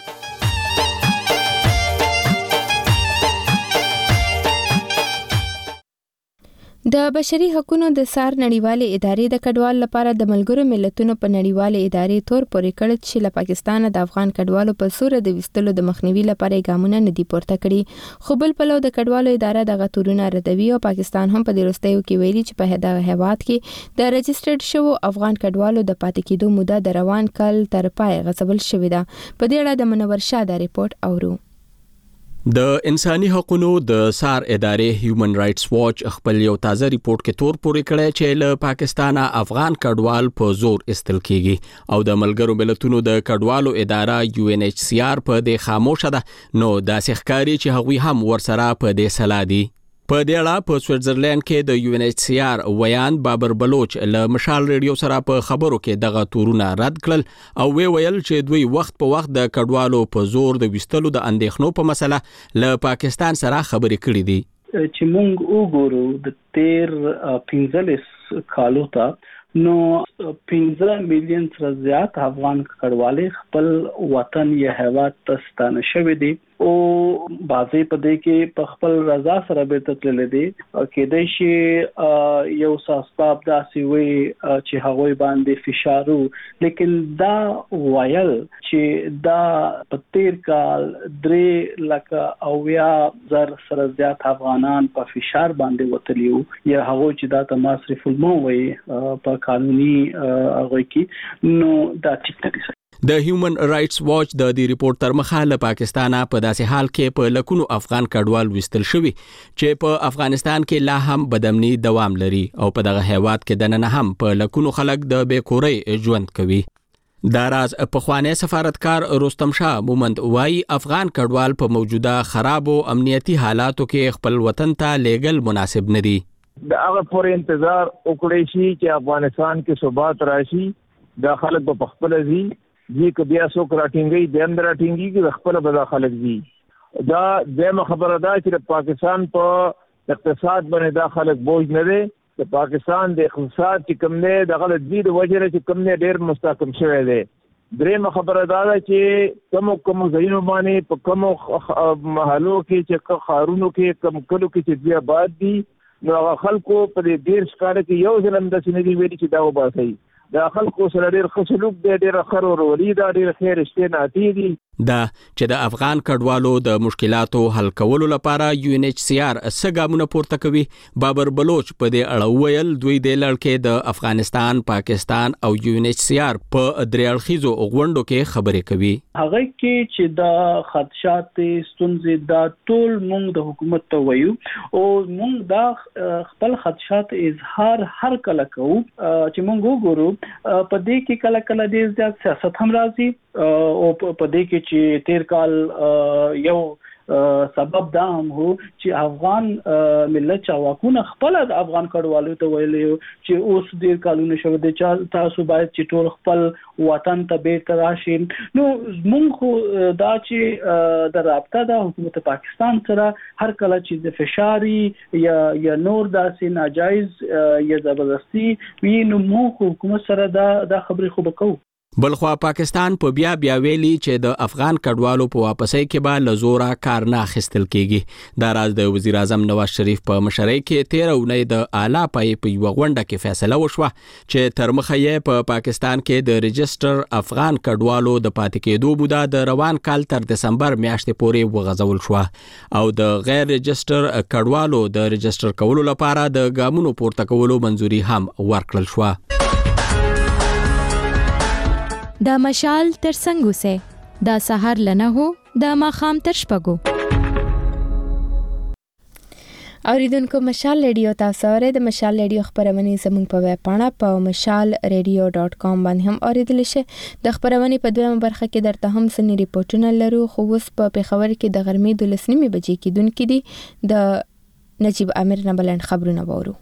د بشري حقوقو د سار نړیوالې ادارې د کډوال لپاره د ملګرو ملتونو په نړیوالې ادارې تور پورې کړ چې له پاکستان د افغان کډوالو په سور د وستلو د مخنیوي لپاره ګامونه نه دي پورته کړي خو بل پلو د کډوالو اداره د غتورونه ردوي او پاکستان هم په دې وروستیو کې ویلي چې په هدا هواد کې د رجسترډ شو افغان کډوالو د پاتې کېدو موده د روان کال تر پای غصبل شوې ده په دې اړه د منور شاه د ریپورت اورو د انساني حقوقو د سار ادارې هیومن رائټس واچ خپل یو تازه ریپورت کې تور پورې کړی چې له پاکستان افغان کډوال په زور استل کیږي او د ملګرو ملتونو د کډوالو اداره یو ان ایچ سی آر په دې خاموشه ده نو داسې ښکاري چې هغوی هم ورسره په دې سلا دي په دې اړه په سویټزرلند کې د یو ان ایچ سی آر ویان بابر بلوچ له مشال ریډیو سره په خبرو کې دغه تورونه رد کړل او وی ویل چې دوی وخت په وخت د کډوالو په زور د وستلو د اندېښنو په مسله له پاکستان سره خبرې کړې دي چې موږ وګورو د تیر پنځلس کالو ته نو پنځه میلیون سره زیات افغان کډوالې خپل وطن یا هیواد ته ستانه شوي دي او بعضې په دې کې په خپل رضا سره بیرته تللی دي کېدای شي یو څه اسباب داسې وي چې هغوی باندې فشار و لیکن دا ویل چې دا په تیر کال درې لکه اویا زر سره زیات افغانان په فشار باندې وتلي وو یا هغوی چې دا ته مصرف المال وایي په قانوني هغوی کې نو دا ټیک نه دي د هیومن رائټس واچ د دې ریپورت تر مخه له پاکستانه په داسې حال کې په لکونو افغان کډوال وستل شوي چې په افغانستان کې لا هم بدامني دوام لري او په دغه هیواد کې دننه هم په لکونو خلک د بیکورۍ ژوند کوي دا راز په خوانی سفارتکار رستم شاه مومند وای افغان کډوال په موجوده خراب او امنیتي حالاتو کې خپل وطن ته لیګل مناسب نه دي دا هغه پر انتظار وکړي شي چې افغانستان کې ثبات راشي دا خلک په خپل ځي دې کې بیا څوک راټینګي د اندر راټینګي کې خپل بدا خلک دي دا دغه خبره ده چې پاکستان په اقتصاد باندې دا خلک بوج نه دي د پاکستان د اقتصاد چې کوم نه د غلط دي د وجه چې کوم نه ډیر مستحکم شوی دی درېمه خبره ده چې کوم کوم ځایونو باندې په کوم محلو کې چې خارونو کې کوم کلو کې چې بیا باد دي نو خلکو په دې ډیر ښکار کې یو ځلم د سنې ویلي چې دا وباسي دا خلکو سره ډېر خصلوک دی ډېر خر ورولي دا ډېر خیر استناتی دي دا چې د افغان کډوالو د مشکلاتو حل کولو لپاره یو ان ایچ سی آر سګامونه پورته کوي بابر بلوچ په دې اړه ویل دوی د لړکې د افغانستان پاکستان او یو ان ایچ سی آر په درېړخیزو غونډو کې خبرې کوي هغه کې چې دا خدشات ستونزې دا ټول موږ د حکومت ته وایو او موږ دا خپل خدشات اظهار هر کله کوو چې موږ وګورو په دې کې کله کله ډېر زیات سیاست هم راځي او په دې کې چې تیر کال یو سبب دا هم هو چې افغان ملت چاواکونه خپل د افغان کډوالو ته ویلي چې اوس ډیر کالونه شوه د تاسو باید چې ټول خپل وطن ته بیرته راشي نو موږ خو دا چې د رابطه د حکومت پاکستان سره هر کله چې د فشاري یا یا نور داسې ناجایز یا زبردستي وي نو موږ حکومت سره دا د خبرې خو وکړو بلخوا پاکستان په بیا بیا ویلي چې د افغان کډوالو په واپسۍ کې به له زوره کار نه اخیستل کیږي دا راز د وزیر اعظم نواز شریف په مشرۍ کې تیر اونۍ د اعلی پای په یو غونډه کې فیصله وشوه چې تر مخه یې په پاکستان کې د رجستر افغان کډوالو د پاتې کېدو موده د روان کال تر دسمبر میاشتې پورې وغځول شو او د غیر رجستر کډوالو د رجستر کولو لپاره د ګامونو پورته کولو منځوري هم ورکړل شو دا مشال تر څنګه سه دا سحر لنه هو دا ماخام تر شپګو اوریدونکو مشال ریډیو تاسو اورئ د مشال ریډیو خبرونه زموږ په ویب پاڼه په مشال ریډیو ډاٹ کام باندې هم اوریدل شي د خبرونه په دویمه برخه کې درته هم سنې ریپورتونه لرو خو اوس په پیښور کې د غرمې د لسنیمه بجې کې دونکو دي د نجیب امیر نه بلند خبرونه وورو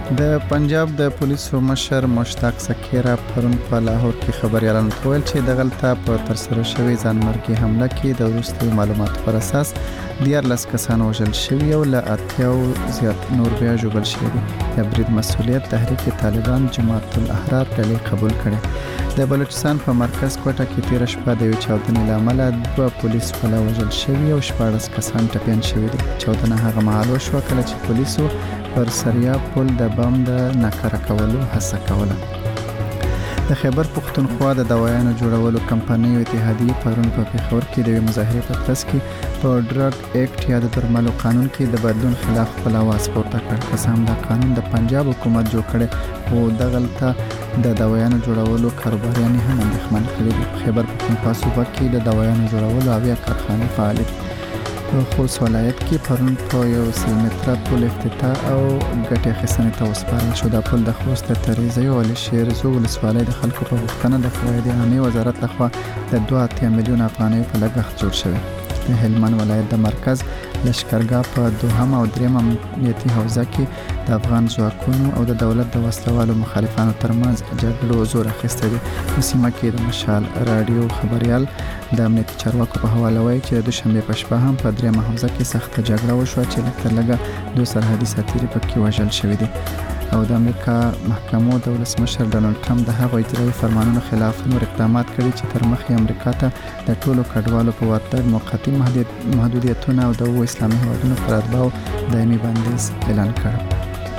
د پنجاب د پولیسو مشر مشتاق سکیرا پرون په لاهور کې خبريالانو ته ویل چې د غلطه په ترسره شوی ځانمرګي حمله کې د وروستي معلوماتو پر اساس دیارلس کسان وژل شوي او له اتیاو زیات نور بیا ژوبل شوي دي. د برید مسؤلیت تحریک طالبان جماعت الاحرار ډلې قبول کړي. د بلوچستان په مرکز کوټه کې تیر شپه د یو چاودنې لامل دوه پولیس ولا وژل شوي او شپږ کسان ټپيان شوي دي. چاودنه هغه مهال وشوه کله چې پولیسو پر سریا پل د بم د ناکاره کولو هڅه کوله. د خیبر پختونخوا د دوايانو جوړولو کمپنیو اتحادیه پرون په پیښور کې د مظاهرې په ترڅ کې په ډرګ اکټ یا د درملو قانون کې د بدلون خلاف خپل आवाज پورته کړ. قسم دا قانون د پنجاب حکومت جوړ کړي او د غلطه د دوايانو جوړولو کاروباریان هم اندېښمن کړي دي. خیبر پختونخوا صوبه کې د دوايانو جوړولو اویا کارخانې فعال دي. په خوست ولایت کې پرون په یو سل متره پل افتتاح او ګټې اخیستنې ته وسپارل شو. دا پل د خوست د تریزیو او شیرزو ولسوالۍ د خلکو په غوښتنه د فواید عامې وزارت لخوا د دوه اتیا میلیون افغانیو په لګښت جوړ شوی. د هلمند ولایت د مرکز لشکرګاه په دوهم او دریم امنیتي حوزه کې د افغان ځواکونو او د دولت د وسلوالو مخالفانو ترمنځ جګړو زور اخیستی دی. په سیمه کې د مشال راډیو خبريال د امنیتي چارواکو په حواله وایي چې د دوشنبه په شپه هم په دریمه حوزه کې سخته جګړه وشوه چې لږ تر لږه دوه سرحدي ساتیري پکې وژل شوي دي. او د امریکا محکمو د ولسمشر ډانلډ ټرمپ د هغو اجرایي فرمانونو خلاف نور اقدامات کړي چې تر مخې امریکا ته د ټولو کډوالو په ورتګ موقتي محدودیتونه او د اسلامي هیوادونو پر اتباعو دایمي بندیز اعلان کړ.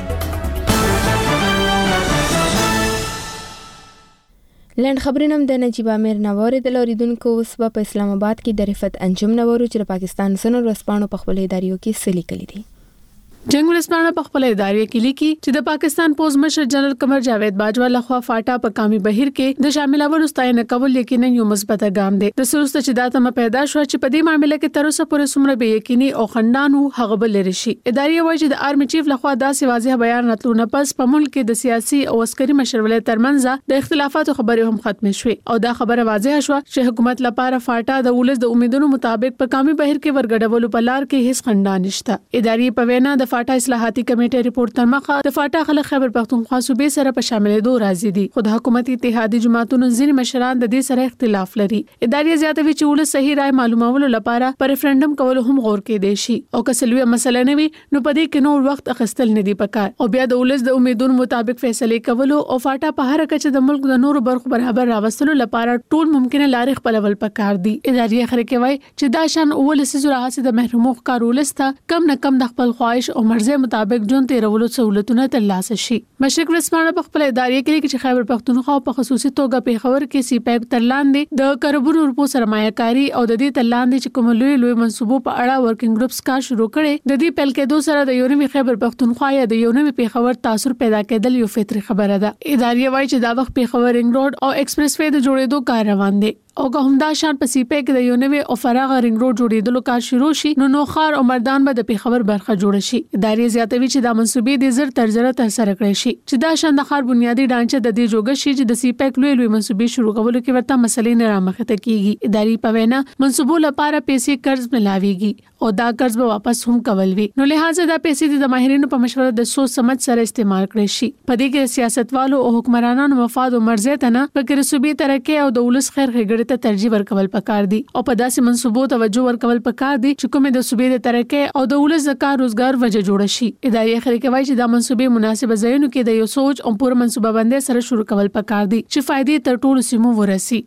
لند خبرینم د نجیب امیر نواری د لوریدونکو اوس په اسلام آباد کې د رفت انجم نوارو چې پاکستان سره ورسپانو په خپل اداریو کې سلی کړي دي. جنگ ورسپانه په خپل ادارې کې لیکي چې د پاکستان پوز مشر جنرال قمر جاوید باجوا لخوا فاټا په کامي بهیر کې د شاملولو ستاینه کول یقینا یو مثبت ګام دی. د سروسته چې دا تم پیدا شو چې په دې معاملې کې تر اوسه پورې څومره به یقیني او خندانو هغه بل لري شي. ادارې وایي چې د آرمي چیف لخوا دا واضح بیان راتلو نه پس په ملک کې د سیاسي او عسکري مشرولې ترمنځ د اختلافاتو خبرې هم ختم شوې او دا خبره واضح شوه چې حکومت لپاره فاټا د ولس د امیدونو مطابق په کامي بهیر کې ورګډولو په لار کې هیڅ خندان نشته. ادارې په وینا د فاټا اصلاحاتي کمیټه ریپورت تر مخه د فاټا خلک خیبر پختونخوا صوبې سره په شاملېدو راځي دي. خو د حکومتي اتحادي جماعتونو ځینې مشران د دې سره اختلاف لري. ادارې زیاتوي چې ولس صحیح رائے معلومولو لپاره پر ریفرندم کول هم غور کې دي شي او کسلوي مسله نه وي نو په دې کې نور وخت اخستل نه دی پکار او بیا د ولس د امیدونو مطابق فیصله کولو او فاټا په هر کچه د ملک د نورو برخو برابر راوستلو لپاره ټول ممکنه لارې خپلول پکار دي. ادارې خره کې وای چې دا شان ولس زړه حاصل د محرومو کارولسته کم نه کم د خپل خواهش او مرزه مطابق جون تیرولو سہولتونه ترلاسه شي. مشرق ورسپانه په خپل ادارې کې چې خیبر پختونخوا په خصوصي توګه پیښور کې سی پیک ترلاندې د کربونو روپو سرمایه‌کاري او د دې ترلاندې چې کوم لوی لوی منصوبو په اړه ورکینګ ګروپس کار شروع کړي د دې پل کې دوه سره د یونیمي خیبر پختونخوا یا د یونیمي پیښور تاثیر پیدا کېدل یو فطري خبره ده. ادارې وایي چې دا وخت پیښور رنګ روډ او ایکسپریس وې د جوړېدو کار روان دي او که همدا شان په سی پیک د یونیوي او فراغ رنګ روډ جوړېدلو کار شروع شي نو نوخار او مردان به د پیښور برخه جوړ شي. ادارې زیاتوي چې دا منسوبې د زر تر زر تر سره کړی شي چې دا شان د خار بنیادی ډانچه د دې جوګه شي چې د سی پیک لوی لوی منسوبې شروع کولو کې ورته مسلې نه رامخته کیږي. ادارې په وینا منسوبو لپاره پیسې قرض ملاويږي او دا قرض به واپس هم کول وي نو لہذا دا پیسې د ماهرینو په مشوره د سوچ سمجھ سره استعمال کړي شي. په دې کې سیاستوالو او حکمرانانو مفاد او مرزه ته نه فکر صوبې ترقی او د ولس خیر ښېګړې ته ترجیح ورکول پکار دي او په داسې منصوبو توجه ورکول پکار دي چې کومه د صوبې د ترقی او د ولس د کار روزګار وجه جوړ شي. ادارې خره کوي چې دا منصوبې مناسب ځایونو کې د یو سوچ او پوره منصوبه بندي سره شروع کول پکار دي چې فائدې تر ټولو سیمو ورسي.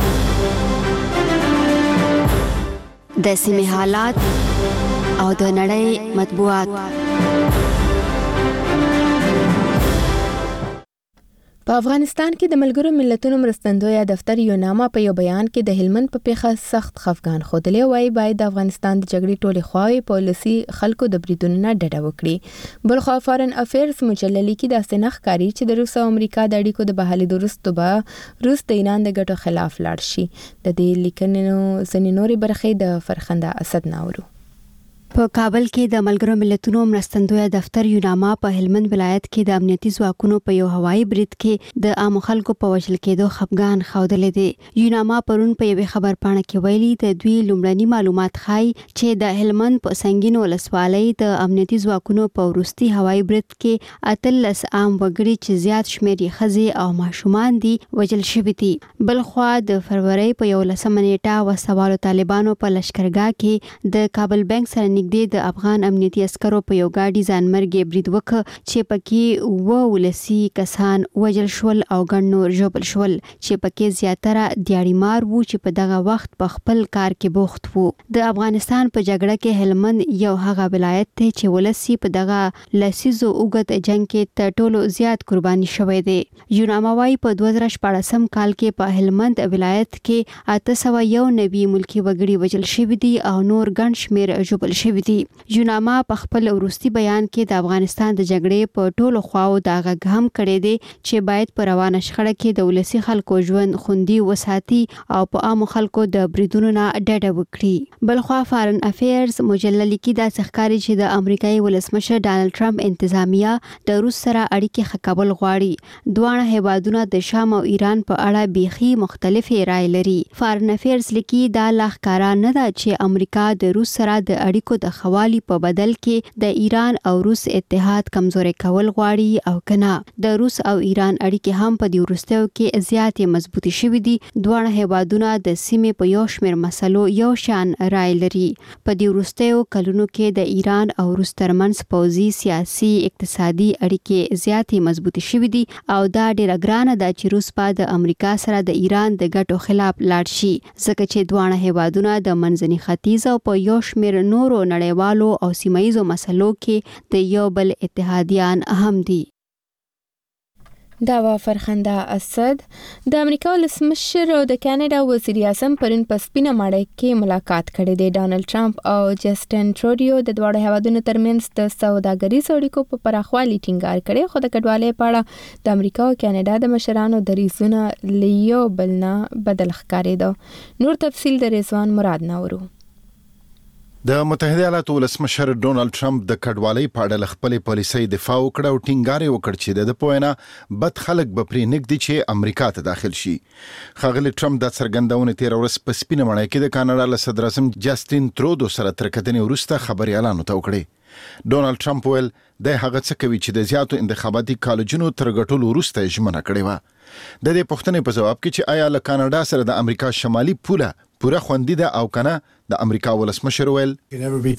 د سیمې حالات او د نړۍ مطبوعات. په افغانستان کې د ملګرو ملتونو مرستندوی دفتر یو نامه په یو بیان کې د هلمند په پیښه سخت خفګان خوده وایي باید د افغانستان د جګړې ټولې خواوې پالیسي خلکو د بریدونو نه ډډه وکړي. بلخوا فارن افیرز مجلل کې د استنخ کاری چې د روس او امریکا د اړیکو د بحالي وروسته به روس د ایران د ګټو خلاف لاړ شي. د دې لیکنو ځینې نورې برخې د فرخنده اسد ناورو. په کابل کې د ملګرو ملتونو مرستندوی دفتر یوناما په هلمند ولایت کې د امنیتي ځواکونو په یو هوایي برید کې د عام خلکو په وژل کېدو خفګان ښودلې دي. یوناما پرون په یوې خبرپاڼه کې ویلي د دوی لومړني معلومات ښایي چې د هلمند په سنگین ولسوالۍ د امنیتي ځواکونو په وروستي هوایي برید کې اتلس عام وګړي چې زیات شمېر یې ښځې او ماشومان دي وژل شوي دي. بلخوا د فروری په یولسمه نیټه وسوالو طالبانو په لشکرګاه کې د کابل بانک سره نږدې د افغان امنیتي عسکرو په یو ګاډي ځانمرګي برید وکړ چې پکې اووه ولسي کسان وژل شول او ګڼ نور ژوبل شول چې پکې زیاتره دیاړیمار وو چې په دغه وخت په خپل کار کې بوخت وو. د افغانستان په جګړه کې هلمند یو هغه ولایت دی چې ولسی په دغه لسیزو اوږد جنگ کې تر ټولو زیات قرباني شوی دی. یوناما وايي په دوه زره شپاړسم کال کې په هلمند ولایت کې اته سوه یو نوي ملکی وګړي وژل شوي دي او نور ګڼ شمېر ژوبل شوي دي. یوناما په خپل وروستي بیان کې د افغانستان د جګړې په ټولو خواو دا غږ هم کړی دی چې باید په روانه شخړه کې د ولسی خلکو ژوند خوندي وساتي او په عامو خلکو د بریدونو نه ډډه وکړي. بلخوا فارن افیرز مجله لیکي دا ښکاري چې د امریکایي ولسمشر ډانلډ ټرمپ انتظامیه د روس سره اړیکې ښه کول غواړي. دواړه هیوادونه د شام او ایران په اړه بیخي مختلفې رائے لري. فارن افیرز لیکي دا لا ښکارا نه ده چې امریکا د روس سره د اړیکو د خوالي په بدل کې د ایران او روس اتحاد کمزوري کول غواړي او کنه. د روس او ایران اړیکې هم په دې وروستیو کې زیاتې مضبوطې شوې دي. دواړه هیوادونه د سیمې په یو شمېر مسلو یو شان رائے لري. په دې وروستیو کلونو کې د ایران او روس ترمنځ پوځي سیاسي اقتصادي اړیکې زیاتې مضبوطې شوې دي او دا ډیره ګرانه ده چې روس په د امریکا سره د ایران د ګټو خلاف لاړ شي ځکه چې دواړه هیوادونه د منځني ختیځ او په یو شمېر نورو نړیوالو او سیمایي مسلو کې د یو بل اتحادیان هم دي. دا وا فرخنده اسد د امریکا ولسمشر او د کاناډا وزیر اعظم پرون په سپینه ماړه کې ملاقات کړې ده. ډانلډ ټرمپ او جسټن ټروډیو د دواړو هیوادونو ترمنځ د سوداګریزو اړیکو په پراخوالي ټینګار کړي خو د کډوالۍ په اړه د امریکا او کاناډا د مشرانو دریځونه لیو بلنا بدل ښکارېده. نور تفصیل د رضوان مراد ناورو. د متحده ایالاتو ولسمشر ډونالد ټرمپ د کډوالۍ په اړه خپل پالیسۍ دفاع وکړه او ټینګار یې وکړ چې د پوهنه بد خلک به پرې نږدې چې امریکا ته داخل شي. ښاغلی ټرمپ د څرګندونې تیر ورځ په سپینه ماڼۍ کې د کاناډا له صدر اعظم جسټین ترودو سره تر کتنې وروسته خبري اعلان وکړ. ډونالد ټرمپ ویل د هغه څه کوي چې د زیاتو انتخاباتي کالجونو تر ګټلو وروسته ژمنه کړې و. د دې پوښتنې په جواب کې چې آیا له کاناډا سره د امریکا شمالي پوله پوره خوندي ده او کنه د امریکا ولسمشر ویل دی وی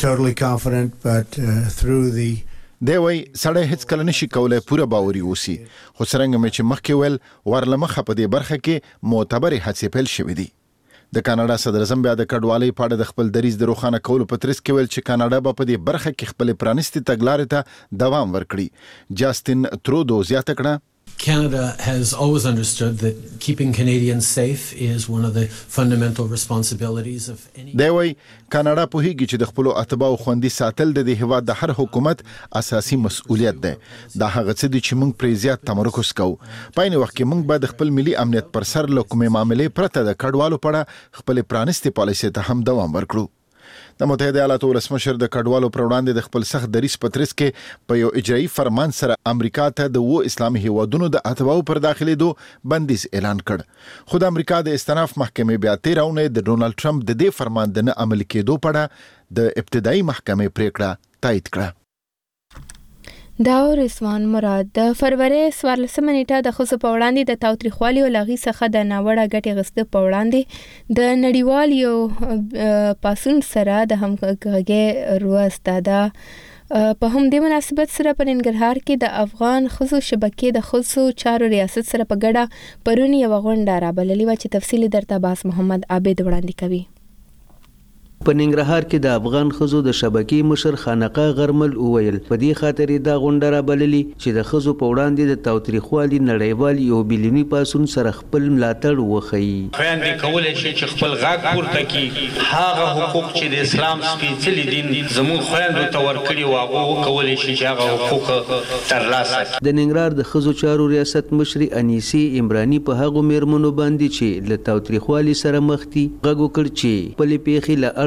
سړی هیڅ کله نشي کولای پوره باوري اوسي خو څنګه مې چې مخکې ویل ورلمخه په دې برخه کې معتبرې هڅې پیل شوې دي. د کاناډا صدر اعظم بیا د کډوالۍ په اړه د خپل دریځ د روښانه کولو په ترڅ کې ویل چې کاناډا به په دې برخه کې خپل پرانیستي تګلارې ته دوام ورکړي. جسټین ترودو زیاته کړه Canada has always understood that keeping Canadians safe is one of the fundamental responsibilities of any. دی وی کاناډا په هیګي چې د خپل اتباع خوندي ساتل د دې هیواد د هر حکومت اساسي مسؤلیت ده. دا هغه څه دي چې موږ پرې زیات تمرکز کوو. په عین وخت کې موږ باید خپل ملي امنیت پر سر له کومې معاملې پرته د کډوالو په اړه خپل پرانیستي پالیسۍ ته هم دوام ورکړو. د متحده ایالاتو ولسمشر د کډوالو پر وړاندې د خپل سخت دریځ په ترڅ کې په یو اجرایي فرمان سره امریکا ته د وو اسلامي هیوادونو د اتباعو پر داخلېدو بندیز اعلان کړ. خو د امریکا د استناف محکمې بیا تیر اونۍ د ډونالډ ټرمپ د دې فرمان د نه عملي کېدو په اړه د ابتدایي محکمې پریکړه تایید کړه. دا رضوان مراد د فروری څوارلسمه نیټه د ښځو په وړاندې د تاوتریخوالي او له هغې څخه د ناوړه ګټې اخیستو په وړاندې د نړیوال یو پاڅون سره د همغږۍ ورځ ده. په همدې مناسبت سره په ننګرهار کې د افغان ښځو شبکې د ښځو چارو ریاست سره په ګډه پرون یوه غونډه رابللې وه چې تفصیل یې درته عباس محمد عابد وړاندې کوي. په ننګرهار کې د افغان ښځو د شبکې مشر خانقاه غرمل وویل په دې خاطر دا غونډه رابللې چې د ښځو په وړاندې د تاوتریخوالي نړیوال یو بیلوني پاڅون سره خپل ملاتړ وښیي. خویندې کولی شي چې خپل غږ پورته کړي، هغه حقوق چې د اسلام سپېڅلي دین زموږ خویندو ته ورکړي وو هغه وکولی شي چې هغه حقوق ترلاسه کړي. د ننګرهار د ښځو چارو ریاست مشري انیسې عمراني په هغو میرمنو باندې چې له تاوتریخوالي سره مخ دي غږ وکړ چې خپلې پیښې له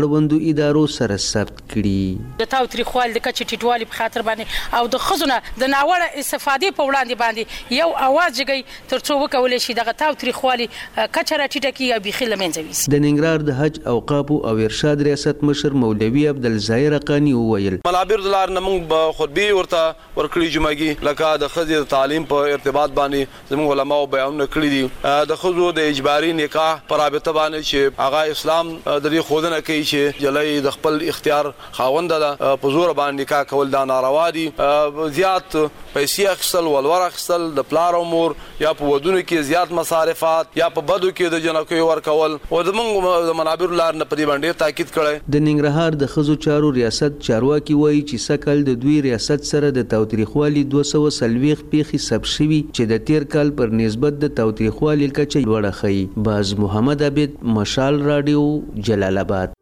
اړوندو ادارو سره ثبت کړي. د تاوتریخوالي د کچې ټیټوالي په خاطر باندې او د خزونه د ناوړه استفادې په وړاندې باندې یو اواز جګی ترڅو وکولای شي دغه تاوتریخوالي کچه راټیټه کړي او بيخي لمنځه ويسي. د ننګرهار د حج اوقاف او ارشاد ریاست مشر مولوي عبدالظاهر حقانی وویل منابر دلار نمنګ به خطبه ورته ورکړي جمعګي لکه د خزې تعلیم په ارتباط باندې زموږ علماو بیان کړی دي د خزو د اجباري نکاح پر رابطه باندې چې هغه اسلام د دې خودنه کوي چې جلای د خپل اختیار خاوند ده په زور باندې نکاح کول دا ناروا دي. زیات پیسې اخیستل ولور اخیستل د پلار او مور یا په ودونو کې زیات مصارفات یا په بدو کې د جنکو ورکول او د موږ د منابر لار نه پدې باندې تاکید کړي. د ننګرهار د خزو چارو ریاست چارواکي وایي چې سکل د دوی ریاست سره د تاوتریخوالي دوه سوه څلوېښت پیښې ثبت شوي چې د تیر کال پر نسبت د تاوتریخوالي کچه لوړه ښیي. باز محمد عبید مشال رادیو جلال آباد.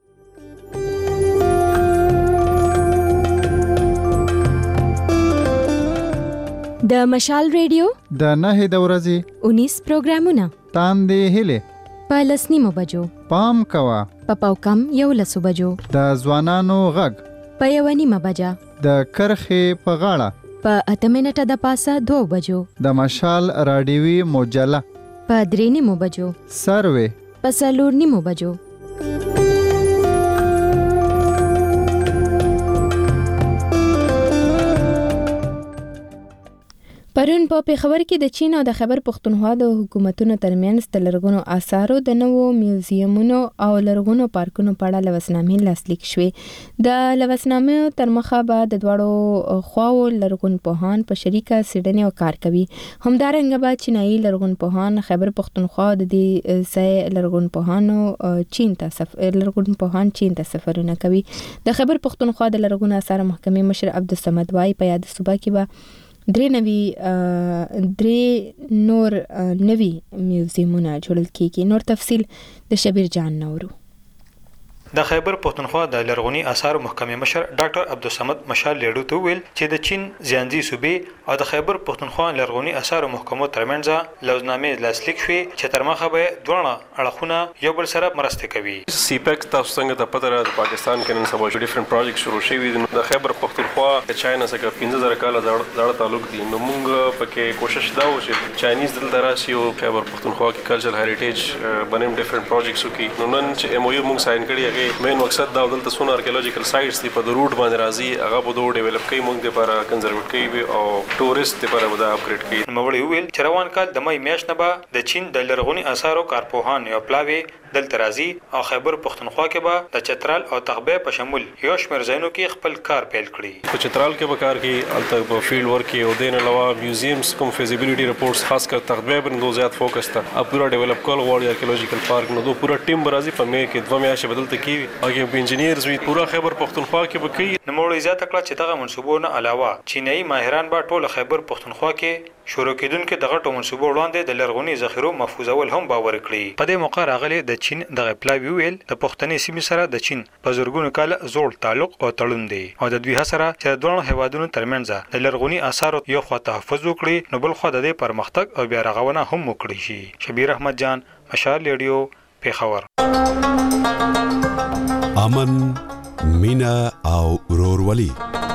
د مشال ریډیو د نهه د ورځې انیس پروګرامونه تاندې هله په لسنیمو بجو پام کوا په پاوکم یو لسو بجو د ځوانانو غږ په یو نیمه بجه د کرخې په غاړه په اته منټه د پاسه دوه بجو د مشال رادیوي مجله په درې نیمو بجو سروي په څلور نیمو بجو. پرون په پیښور کې د چین او د خیبر پښتونخوا د حکومتونو ترمنځ د لرغونو آثارو د نوو میوزیمونو او لرغونو پارکونو په اړه لوسنامې لاسلیک شوې. د لوسنامې تر مخه به د دواړو خواو لرغونپوهان په شریکه څېړنې او کار کوي. همدارنګه به چینایي لرغونپوهان خیبر پښتونخوا د دې ځای لرغونپوهانو چین ته سفر لرغونپوهان چین ته سفرونه کوي. د خیبر پښتونخوا د لرغونو آثار محکمې مشر عبدالصمد وايي په یاد صوبه کې به درې نوي درې نور نوي میوزیمونه جوړل کیږي. نور تفصیل د شبیر جان نورو. د خیبر پښتونخوا د لرغونی آثار محکمې مشر ډاکټر عبدالصمد مشال لیډو ته ویل چې د چین زیانزي صوبې او د خیبر پښتونخوا لرغونی آثار محکمو ترمنځ لوزنامې لاسلیک شوې چې تر مخه به دوه اړخونه یو بل سره مرسته کوي. سیپیک تاسو څنګه ته پته را د پاکستان کې نن سبا ډیفرنٹ پروجیکټ شروع شوی دي. د خیبر پښتونخوا د چاینا څخه پنځه زره کاله زړه تعلق دي. نو موږ پکې کوشش دا و چې چاینیز دلته راشي او خیبر پښتونخوا کې کلچرل هریټیج بنیم ډیفرنٹ پروجیکټس وکړي. نو نن چې ایم او یو موږ ساين کړی مین مقصد دا دلته سونه آرکیولوژیکل سایټس دی په د روټ باندې راځي هغه به دوه ډیولپ کوي موږ لپاره کنزرویټ کوي او ټوریست لپاره به دا اپګریډ کوي. نوموړي ویل چې روان کال د مې میاشت نه به د چین د لرغونی آثارو کارپوهان یو پلاوی دلته راځي او خیبر پښتونخوا کې به د چترال او تغبه په شمول یو شمېر ځایونو کې خپل کار پیل کړي. په چترال کې به کار کوي الته په فیلډ ورک او دین علاوه میوزیمز کوم فیزیبিলিټي رپورټس خاص کر تغبه باندې زیات فوکس تا او پورا ډیولپ کول غواړي آرکیولوژیکل پارک نو دوه پورا ټیم راځي په مې کې دوه میاشتې بدلته کوي او کې انجینیرز وی پورا خیبر پښتونخوا کې به کوي. نوموړي زیاته کړه چې دغه منصوبونه علاوه چینایي ماهران به ټول خیبر پښتونخوا کې شروع کېدونکو دغه ټول منصوبو وړاندې د لرغونی ذخیرو محفوظول هم باور کړی. په دې موقع راغلي د چین دغه پلاوی ویل د پښتنې سیمې سره د چین په زورګونو کال زوړ تعلق او تړون دی او د دوی سره چې د دوه هیوادونو ترمنځ د لرغونی آثارو یو خوا تحفظ وکړي نو بل خوا د دې پرمختګ او بیا رغونه هم وکړي شي. شبیر احمد جان مشال ریډیو پیښور. امن مینا او ورورولي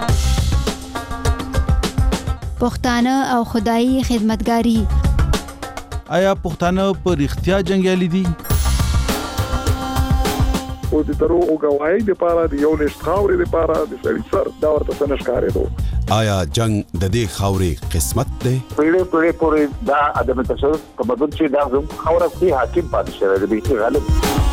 پښتانه او خدایي خدمتګاری. آیا پښتانه په اړتیا جنگیالي دي؟ او د درو او غواړي د پاره د یو لښت خاورې د پاره د سړي سر دا ورته څنګه ښکارې دو. آیا جنگ د دې خاورې قسمت ده؟ پیړې پیړې پورې دا ادم تاسو په بدل چې دا زم خاورې کې حاکم پاتې شوی دی چې غالب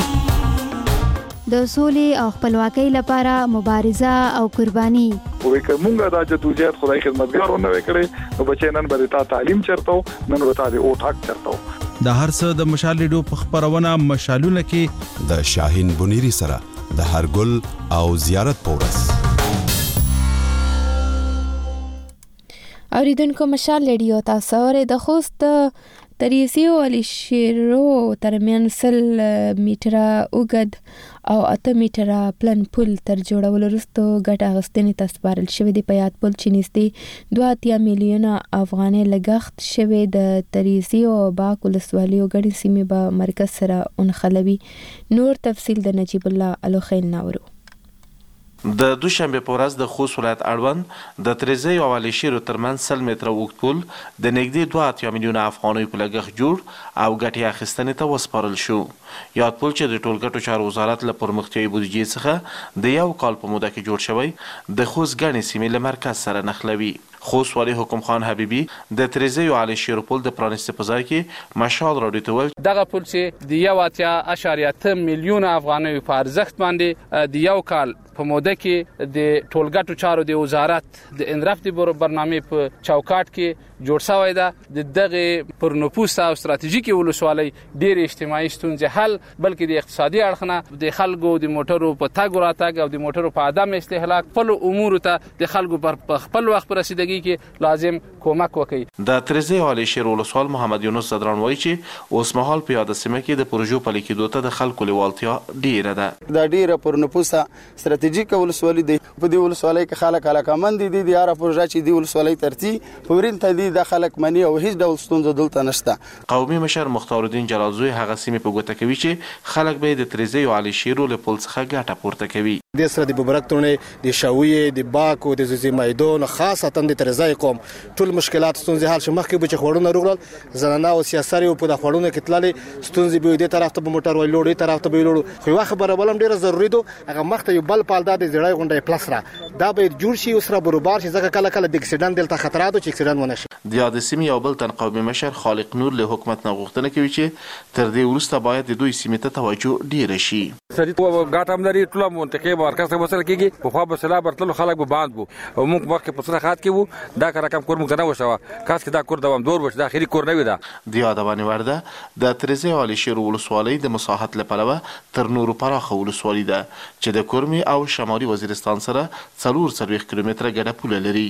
د سولې او خپلواکۍ لپاره مبارزه او قرباني. وې کومه دا چې توجیهات خدای خدمتګارونه وکړي نو بچي نن به تا تعلیم چرته نن به تا د او ټاک چرته. د هر څه د مشال ریډیو په خبرونه مشالونه کې د شاهین بنيري سره د هرګل او زیارت پورس. اوریدونکو مشال ریډیو تاسو ورې د خوست تریسیو علی شیرو ترمن سل میټره اوګد او اته میټره پلن پل تر جوړولو وروسته ګټه اخیستنې ته سپارل شوې دي. په یاد پل چې نږدې دوه اتیا میلیونه افغانۍ لګښت شوی د تریزي او باک ولسوالیو ګڼې سیمې به مرکز سره ونښلوي. نور تفصیل د نجیب الله الوخیل ناورو. د دوشنبه په ورځ د خوست ولایت اړوند د تریزی او علیشیرو ترمنځ سل متره اوږد پل د نږدې دوه اتیا میلیونه افغانیو په لګښت جوړ او ګټې اخیستنې ته وسپارل شو. یاد پل چې د ټولګټو چارو وزارت له پرمختیایي بودیجې څخه د یو کال په موده کې جوړ شوی د خوست ګڼې سیمې له مرکز سره نښلوي. خوست والي حکم خان حبیبي د تریزی او علیشیرو پل د پرانیستي په ځای کې مشال راډیو ته ویل دغه پل چې د یو اتیا اشاریه اته میلیونه افغانیو په ارزښت باندې د یو کال په موده کې د ټولګټو چارو د وزارت د انرفت برنامې په چوکاټ کې جوړ شوی ده. د دغه پر نفوس او ستراتیژیکي ولسوالۍ ډېر اجتماعي ستونزې حل بلکې د اقتصادي اړخنه د خلکو د موټرو په تګ راتګ او د موټرو په عدم استهلاک خپل امور ته د خلکو پر خپل وخت پر رسیدګي کې لازم کومک وکړي. د تریزی او علیشیر ولسوال محمد یونس زدران وایي چې اوس مهال په یاد سیمه کې د پروژو پلي کېدو ته د خلکو لیوالتیا ډیره ده. دا ډیره پر نفوسه ستراتیژیک ولسوالۍ دی. په دې ولسوالۍ کې خلک علاقمند دي د هر پروژه چې دی ولسوالۍ ترتیب پورین ته دي د خلک منی او هیڅ ډول ستونزه دلته نشته. قومي مشر مختار الدین جلالزوی هغه سیمې په ګوته کوي چې خلک به د تریزی او علیشیر له پل څخه ګټه پورته کوي. د سره د ببرکتونه د شاویه د باکو د زوزي میدان خاصه د تریزی قوم ټول مشکلات ستونزې حل شمخ کې به خورونه روغل زنانه او سیاسي او په خورونه کې تللې ستونزې به د طرف ته موټر وای لوړې طرف ته به لوړ خو واخ برابر هم ډیره ضروری ده. هغه مخته یو بل پال د زړای غونډه پلس را دا به جوړ شي اوس را برابر شي ځکه کله کله د اکسیډنټ دلته خطرات او چې اکسیډنټ ونه شي. د یاد سیمې یو بل تن قومي مشر خالق نور له حکومت نه غوښتنه کوي چې تر دې وروسته باید د دوی سیمې ته توجه ډیره شي. سړي ته ګاټم لري ټول منتخب مرکز ته وصل کیږي په خوا به سلا برتل خلک به باند وو او موږ وخت په سره خات کې وو دا کار کم کور موږ نه وشو کاس کې دا کور دوام دور وش دا اخیری کور نه وي. دا د یادونه ورده د تریزی او علیشیر ولسوالۍ د مساحت لپاره تر نورو پراخه ولسوالۍ ده چې د کورمي او شمالي وزیرستان سره څلور څلوېښت کیلومتره ګډه پوله لري.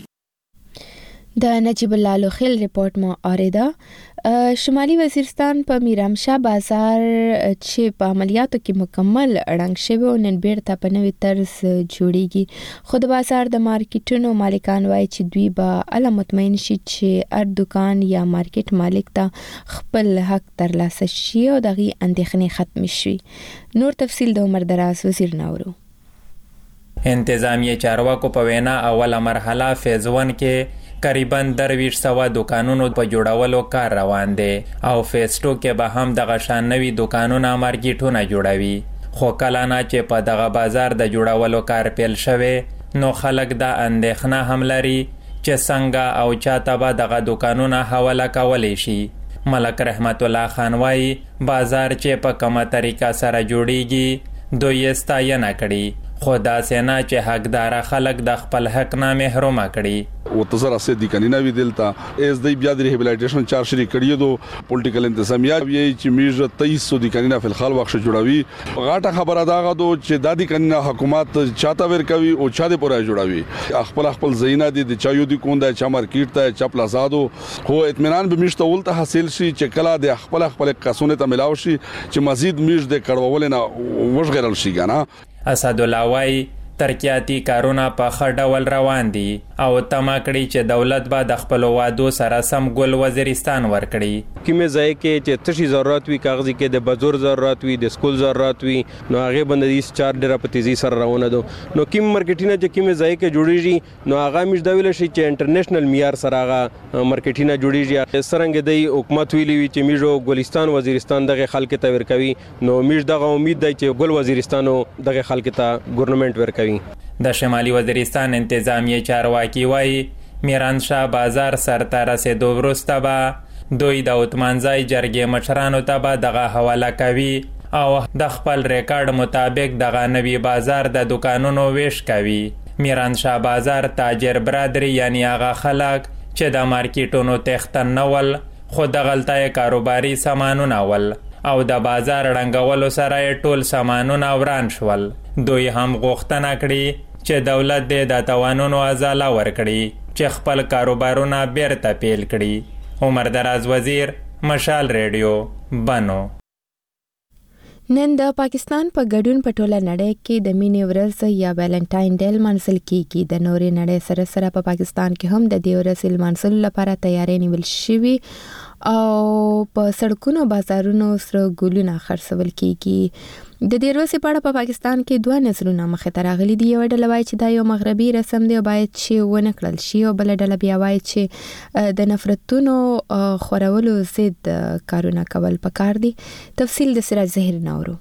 د نجیب الله الوخیل ریپورت مو اوریده. شمالي وزیرستان په میرامشاه بازار چې په عملیاتو کې مکمل رنګ شوی او نن بیرته په نوې طرز جوړیږي خو د بازار د مارکیټونو مالکان وایي چې دوی به اله مطمئن شي چې هر دکان یا مارکیټ مالک ته خپل حق ترلاسه شي او دغه اندېښنې ختم شي. نور تفصیل د عمر دراز وزیر ناورو. انتظامیه چارواکو په وینا اوله مرحله فیز ون کې قریباً درویش سوا دکانونو په جوړولو کار روان دی او فیز ټو کې به هم دغه شان نوي دکانونه مارکیټونه جوړوي. خو کله نه چې په دغه بازار د جوړولو کار پیل شوی نو خلک دا اندېښنه هم لري چې څنګه او چاته به دغه دکانونه حواله کولی شي. ملک رحمت الله خان وایي بازار چې په کومه طریقه سره جوړیږي دوی یې ستاینه کړي خو داسې نه چې حقداره خلک د خپل حق نه محرومه کړي. وتزر اسه دي کنينا وی دلتا اس دی بیا د ریهابلیټیشن چار شری کړی دو پولیټیکل انتظامیه وی چې میج تیئیس سو دي کنينا فل خال وخت جوړوي غاټه خبره داغه دو چې د دې کنينا حکومت چاته ور کوي او چا دې پورای جوړوي خپل خپل زینا دي د چایو دي کونده چا مارکیټ ته چا پلازادو خو اطمینان به مشته ولته حاصل شي چې کلا د خپل خپل قصونه ته ملاوي شي چې مزید میج د کړوول نه وښغرل شي کنه. اسد الله وای ترقیاتی کارونه په ښه ډول روان دي او تمه کړي چې دولت به د خپلو وعدو سره سم ګل وزیرستان ورکړي. کومې ځای کې چې تشي ضرورت وي کاغذي کې د بازار ضرورت وي د سکول ضرورت وي نو هغه باندې د چار ډیره په تیزی سره روانه دي. نو کوم مارکیټینه چې کومې ځای کې جوړیږي نو هغه مش دا ویل شي چې انټرنیشنل معیار سره هغه مارکیټینه جوړیږي. سرنګ دی حکومت ویلی وي چې میجو ګلستان وزیرستان دغه خلک ته ورکوي نو میج دغه امید دی چې ګل وزیرستانو دغه خلک ته ګورنمنت ورکوي. د شمالي وزیرستان انتظامیه چارواکي وایي میرانشاه بازار سرته رسېدو وروسته به دوی د اتمانځای جرګې مشرانو ته به دغه حواله کوي او د خپل ریکارډ مطابق دغه نوي بازار د دکانونو ویش کوي. میرانشاه بازار تاجر برادری یعنی هغه خلک چې د مارکیټونو تختن نه ول خو د غلطه کاروباري سامانونه ول او د بازار رنګولو سره ټول سامانونه وران شول. دوی هم غوښتنه کړي چې دولت دې د توانونو ازاله ورکړي چې خپل کاروبارونه بیرته پیل کړي. عمر دراز وزیر مشال ریډیو بنو. نن د پاکستان په ګډون په ټوله نړۍ کې د مینې ورځ یا ویلنټاین ډے لمانځل کیږي. د نورې نړۍ سره سره په پاکستان کې هم د دې ورځې لمانځلو لپاره تیاری نیول شوی او په سړکونو بازارونو سره ګلونه خرڅول کیږي. د دې ورځې په اړه په پاکستان کې دوه نظرونه مخې ته راغلي دي. یو ډله وایي چې دا یو مغربي رسم دی او باید چې ونه کړل شي، او بل ډله بیا وایي چې د نفرتونو خورولو ضد کارونه کول پکار دي. تفصیل د سراج زهیر نورو.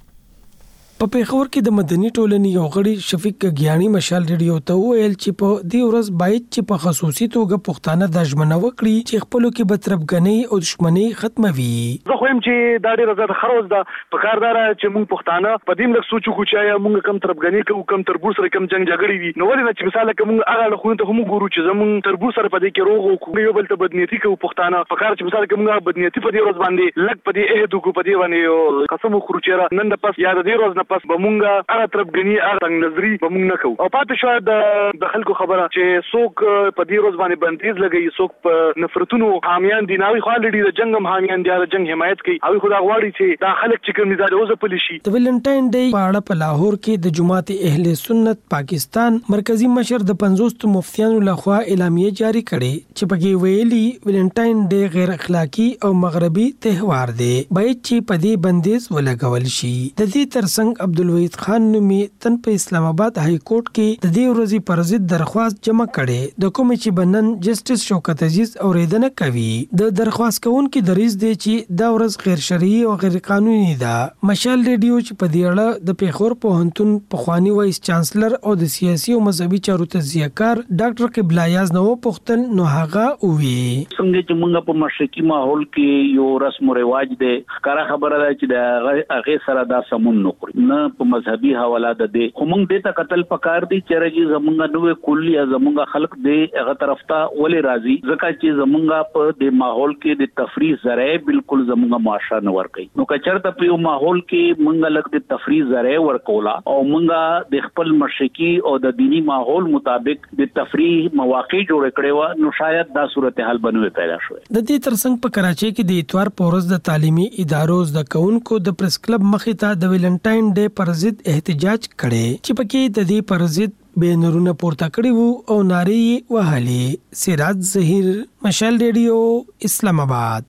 په پیښور کې د مدني ټولنې یو غړي شفیق ګیانی مشال ریډیو ته ویل چې په دې ورځ باید چې په خصوصي توګه پښتانه د ژمنه وکړي چې خپلو کې به تربګنۍ او دښمنۍ ختموي. زه خو يم چې دا ډېره زیاته خروز ده په کار دار چې موږ پښتانه په دې لږ سوچو کو چې موږ کم تربګنۍ کوو، کم تربور سره کم جنگ جګړې وي. نو ولې چې مثال کوم هغه له خو ته هم ګورو چې زموږ تربور سره په دې کې روغ او کو یو بل ته بدنيتي کوو پښتانه. په کار چې مثال کوم بدنيتي په دې ورځ باندې لږ په دې اهدو کو په دې باندې قسم خورو چې نن د پس یاد دې ورځ نه پس به موږ هغه تربګنۍ هغه څنګه نظری به موږ نه کوو. او پاتې شو د د خلکو خبره چې څوک په دې ورځ باندې بندیز لګي، څوک په نفرتونو حامیان دي، ناوي خو لري د جنگ هم حامیان دي، د جنگ حمایت کوي. او خو دا غواړي چې دا خلک چې کوم نزاده اوسه پلی شي. د ویلنټاین ډے په اړه په لاهور کې د جماعت اهل سنت پاکستان مرکزی مشر د پنځوس مفتیانو لخوا اعلامیه جاری کړي چې پکې ویلي ویلنټاین ډے غیر اخلاقی او مغربي تهوار دی، باید چې په دې بندیز ولګول شي. د دې ترڅنګ عبدالوحید خان نومي تن په اسلام آباد های کورټ کې د دې ورځې پر ضد درخواست جمع کړي، د کوم چې بنن جسټس شوکت عزیز اوریدنه کوي. د درخواست کوونکو دریځ دی چې دا ورځ غیر شرعي او غیر قانوني ده. مشال ریډیو چې په دې اړه د پیښور پوهنتون پخوانی وایس چانسلر او د سیاسي او مذهبي چارو تجزیه‌کار ډاکټر قبله یاز نو پوښتل، نو هغه وی څنګه چې موږ په مشرقي ماحول کې یو رسم او رواج دی، ښکارا خبره ده چې د هغه سره دا سمون نه خوري، نه په مذهبي حواله ده دي. خو موږ دې ته قتل پکار دي چې راځي زمونږ نوې کلی زمونږ خلق دې هغه طرف ته ولې راځي، ځکه چې زمونږ په دې ماحول کې د تفریح ذرایع بالکل زمونږ معاشره نه ورکي. نو کچرته په یو ماحول کې موږ لږ د تفریح ذرایع ورکولا او موږ د خپل مشرقي او د دینی ماحول مطابق د تفریح مواقع جوړ کړي و، نو شاید دا صورتحال بنوي پیدا شوه. د دې ترڅنګ په کراچۍ کې د اتوار په ورځ د تعلیمي ادارو زده کوونکو د پریس کلب مخې ته د ویلنټاین ډے پر ضد احتجاج کړي چې پکې د دې پر ضد بینرونه پورته کړي وو او نارې وهلې. سراج زهیر، مشال ریډیو، اسلام آباد.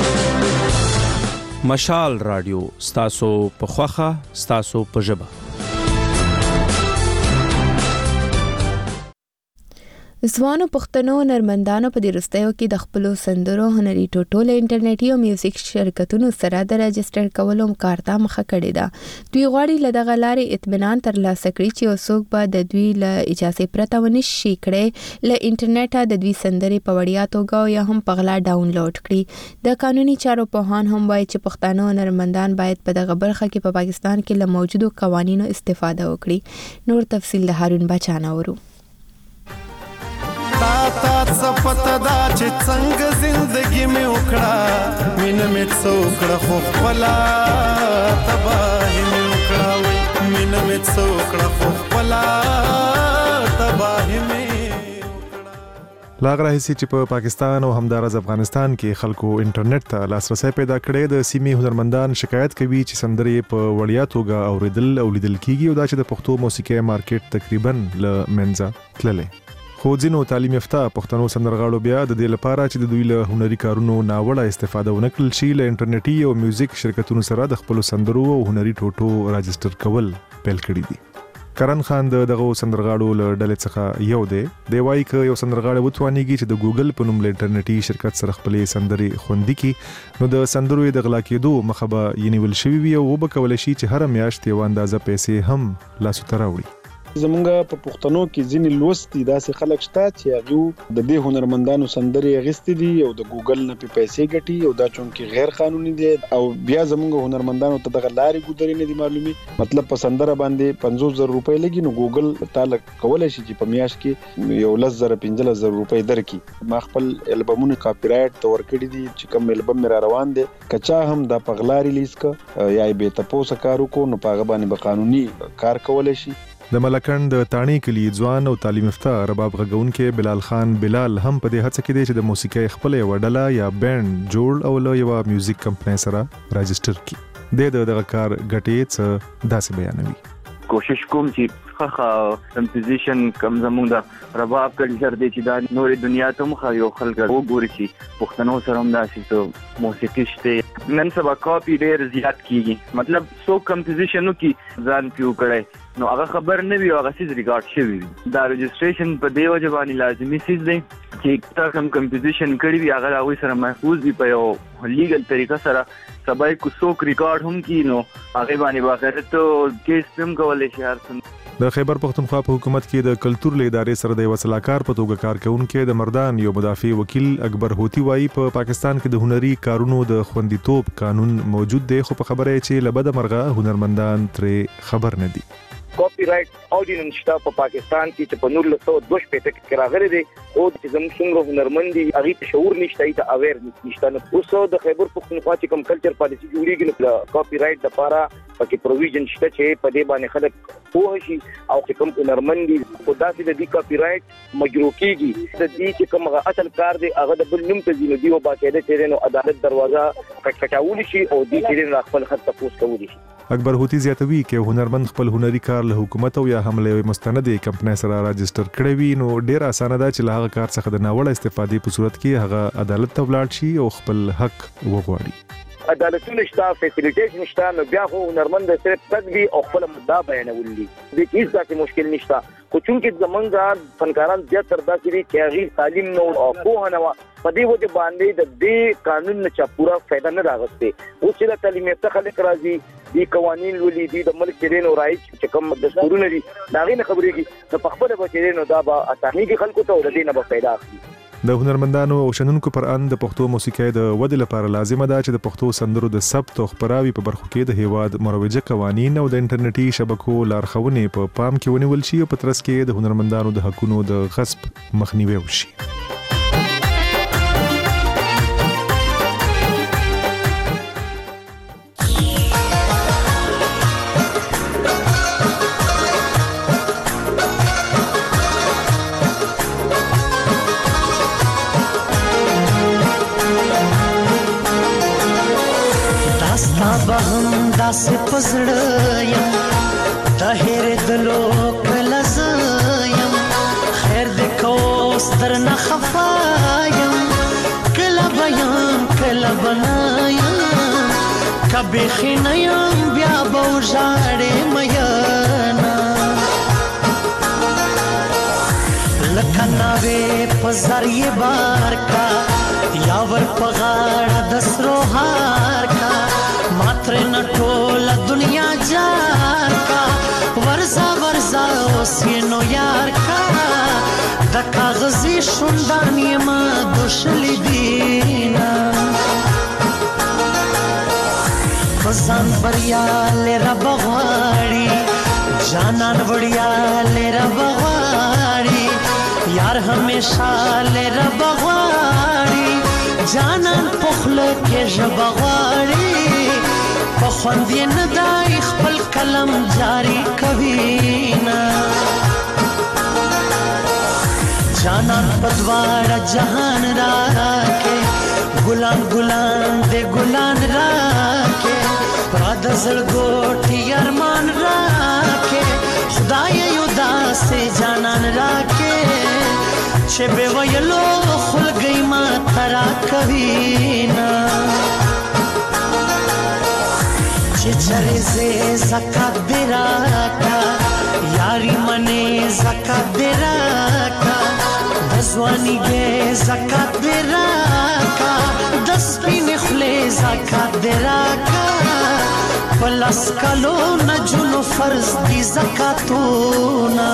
مشال رادیو ستاسو په خوخه ستاسو په ژبه. ځوانو پښتنو نرمندانو په دې وروستیو کې د خپلو سندرو هنري ټوټو له انټرنیټي او میوزیک شرکتونو سره د رجسټر کولو کار ته مخه کړې ده. دوی غواړي له دغه لارې اطمینان ترلاسه کړي چې یو څوک به د دوی له اجازې پرته ونه شي کړی له انټرنیټه د دوی سندرې په وړیا توګه یا هم په غلا ډاونلوډ کړي. د قانوني چارو پوهان هم وایي چې پښتانه نرمندان باید په دغه برخه کې په پاکستان کې له موجودو قوانینو استفاده وکړي. نور تفصیل د هارون بچانه ورو. تا تا صفت دا چې څنګه زندگی می وکړه، مینه می څوکړه خو خپلا تباہی می وکړه، وای مینه می څوکړه خو خپلا تباہی می وکړه. لاغ راهیسي چې په پاکستان او همدارز افغانستان کې خلکو انټرنیټ ته لاسرسي پیدا کړي، د سیمې هنرمندان شکایت کوي چې سندرې په وړیا توګه اوریدل او لیدل کیږي او دا چې د پښتو موسیقي مارکیټ تقریبا ل منځه تللی. خو ځینو تعلیم یافته پښتنو سندرغاړو بیا د دې لپاره چې د دوی له هنري کارونو ناوړه استفاده ونه کړل شي، له انټرنیټي او میوزیک شرکتونو سره د خپلو سندرو او هنري ټوټو راجستر کول پیل کړي دي. کرن خان دغه سندرغاړو له ډلې څخه یو دی. دی وايي که یو سندرغاړی وتوانیږي چې د ګوګل په نوم له انټرنیټي شرکت سره خپلې سندرې خوندي کړي، نو د سندرو یې د غلا کېدو مخه به یې نیول شوي وي او وبه کولی شي چې هره میاشت یوه اندازه پیسې هم لاسو ته راوړي. زمونږ په پښتنو کې ځینې لوستي داسې خلک شته چې هغه د دې هنرمندانو سندرې اغستې دي او د ګوګل نه په پیسې ګټي او دا چونکه غیر قانوني دي او بیا زمونږ هنرمندانو ته دغه لارې ګذرې نه دي معلومي. مطلب په سندره باندې پنځوس زره روپۍ لګي، نو ګوګل تعالی کولای شي چې په میاشت کې یو لس زره پنځلس زره روپۍ درکړي. ما خپل البمونه کاپی رائټ تور کړی دي چې کوم البم مې را روان دي، کچا هم دا پغلا ریلیز ک یا به تاسو کارو کو نو پاغه باندې به قانوني کار کولای شي. د ملکند د تانی کلی ځوان او تعلیم یافته رباب غږونکي بلال خان بلال هم په دې هڅه کې دی چې د موسیقۍ خپل یو ډله یا بینډ جوړ او له یو میوزیک کمپنۍ سره راجستر کړي. د دغه کار ګټې څه داسې بیانوي. کوشش کوم چې خخه کمپوزیشن کم زمونږ د رباب کلچر دی چې دا نور دنیا ته مخه یو خلک وګوري چې پښتنو سره هم داسې ته موسیقي شته. نن سبا کاپی ډیر زیات کیږي، مطلب سو کمپوزیشنو کې ځان پیو کړي نو هغه خبر نه وي هغه سیز ریکارډ شوی وي. دا رجسټریشن په دی وجه باندې لازمي سیز دی چې تا کوم کمپوزیشن کړی وي هغه هغه سره محفوظ وي په یو لیګل طریقه سره. سبای کو څوک ریکارډ هم کینو هغه باندې باندې ته کیس هم کولای شي. هر د خیبر پختونخوا په حکومت کې د کلتور له ادارې سره د وسلاکار په توګه کار کوونکي د مردان یو مدافع وکیل اکبر هوتی وایي په پا پاکستان کې د هنري کارونو د خوندیتوب قانون موجود دی، خو په خبره چې لبد مرغه هنرمندان ترې خبر نه دي. کاپی رائټ اورډیننس شته په پاکستان کې چې په نور له څو دوه شپږ کې راغلي دي او چې زموږ څنګه هنرمند دي هغه ته شعور نشته، ته اویر نشته. نو اوس د خیبر پختونخوا چې کوم کلچر پالیسی جوړیږي نو کاپی رائټ د لپاره پکې پروویژن شته چې په دې باندې خلک پوه شي او چې کوم هنرمند دي خدا سي د دې کاپی رائټ مجرو کیږي د دې چې کوم اصل کار دی هغه د بل نوم ته ځینو دی او باقاعده چې نو عدالت دروازه کټکټاول شي او دې چې خپل خط تاسو کولی شي. اکبر هوتی زیاتوي چې هنرمند خپل هنري کار له حکومت او یا هم له مستندې کمپنۍ سره راجستر کړی وي نو ډیر اسانه ده چې له هغه کار څخه د ناوړه استفادې په صورت کې هغه عدالت ته ولاړ شي او خپل حق وغواړي. عدالتونه شته، فیسیلیټیشن شته، نو بیا خو هنرمند صرف تدبی او خپل مدعا بیانول دي. د هیڅ داسې مشکل نشته، خو چونکې زمونږ فنکاران زیات تر داسې دي چې هغه تعلیم نو او پوهه نه په دې وجه باندې د دې قانون نه چا پورا فائدہ نه راغسته. او چې د تعلیم ته خلک راځي دي قوانين ولې دي د ملک کې نو رایټ چې کوم دستورونه دي دا غي نه خبرېږي نو په خپل بچی نو دا به اساني کې خلکو ته ولدي نه به پیدا اخلي. د هنرمندانو او شنونکو پر ان د پښتو موسیقۍ د ودې لپاره لازمه ده چې د پښتو سندرو د ثبت او خبراوي په برخو کې د هیواد مروجه قوانين او د انټرنیټي شبکو لارښوونې په پام کې ونیول شي او په ترڅ کې د هنرمندانو د حقوقو د غصب مخنیوي وشي. داسې پزړه یم د هېر دلو کله زه یم خیر دې کو ستر نه خفا یم کله به یم کله به نه یم که بیخي نه یم بیا به وژاړې میینه لکه ناوې په زر یې بار کا یا ور په غاړه د سرو هار کا ماتر نه ټوله دنیا جار کا ورزا ورزا اوس یې نو یار کا د کاغذي شوندان یې ما دوشلی دینا خزان بریال رب غواړي جانان وړیا رب غواړي یار همیشه رب غواړي جانان پخله کې ژبه غواړي په خوند یې نه دی خپل قلم جاری کوي نه جانان په دواړه جهان راکې ګلان ګلان دې ګلان راکې را د زړګوټي ارمان راکې خدای یو داسې جانان راکې چې به ویلو خلګي ما ترا کوي نه چې چرې زه زکات دې راکا یاري منې زکات دې راکا د ځواني دې زکات دې راکا د سپینې خولې زکات دې راکا پلس کلو نجونو فرض دي زکاتونه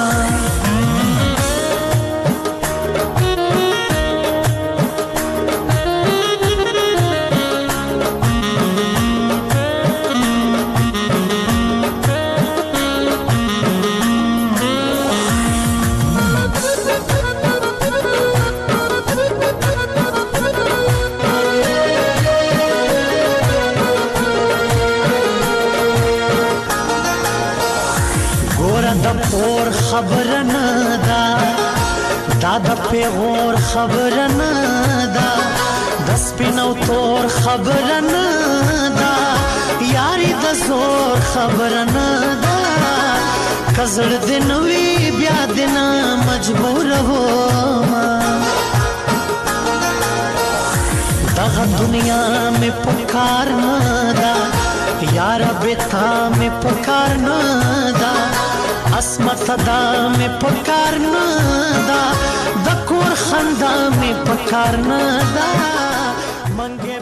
خبر نه دا دا د پیغور خبر نه دا د سپینو تور خبر نه دا یاري د زور خبر نه دا کزړ د نوې بیا د نه مجبور وما دغه دنیا میں پکار نه دا یار بیتا میں پکار نه دا اسمت دا میں پکار نه دا د کور خندا میں پکار نه دا منګه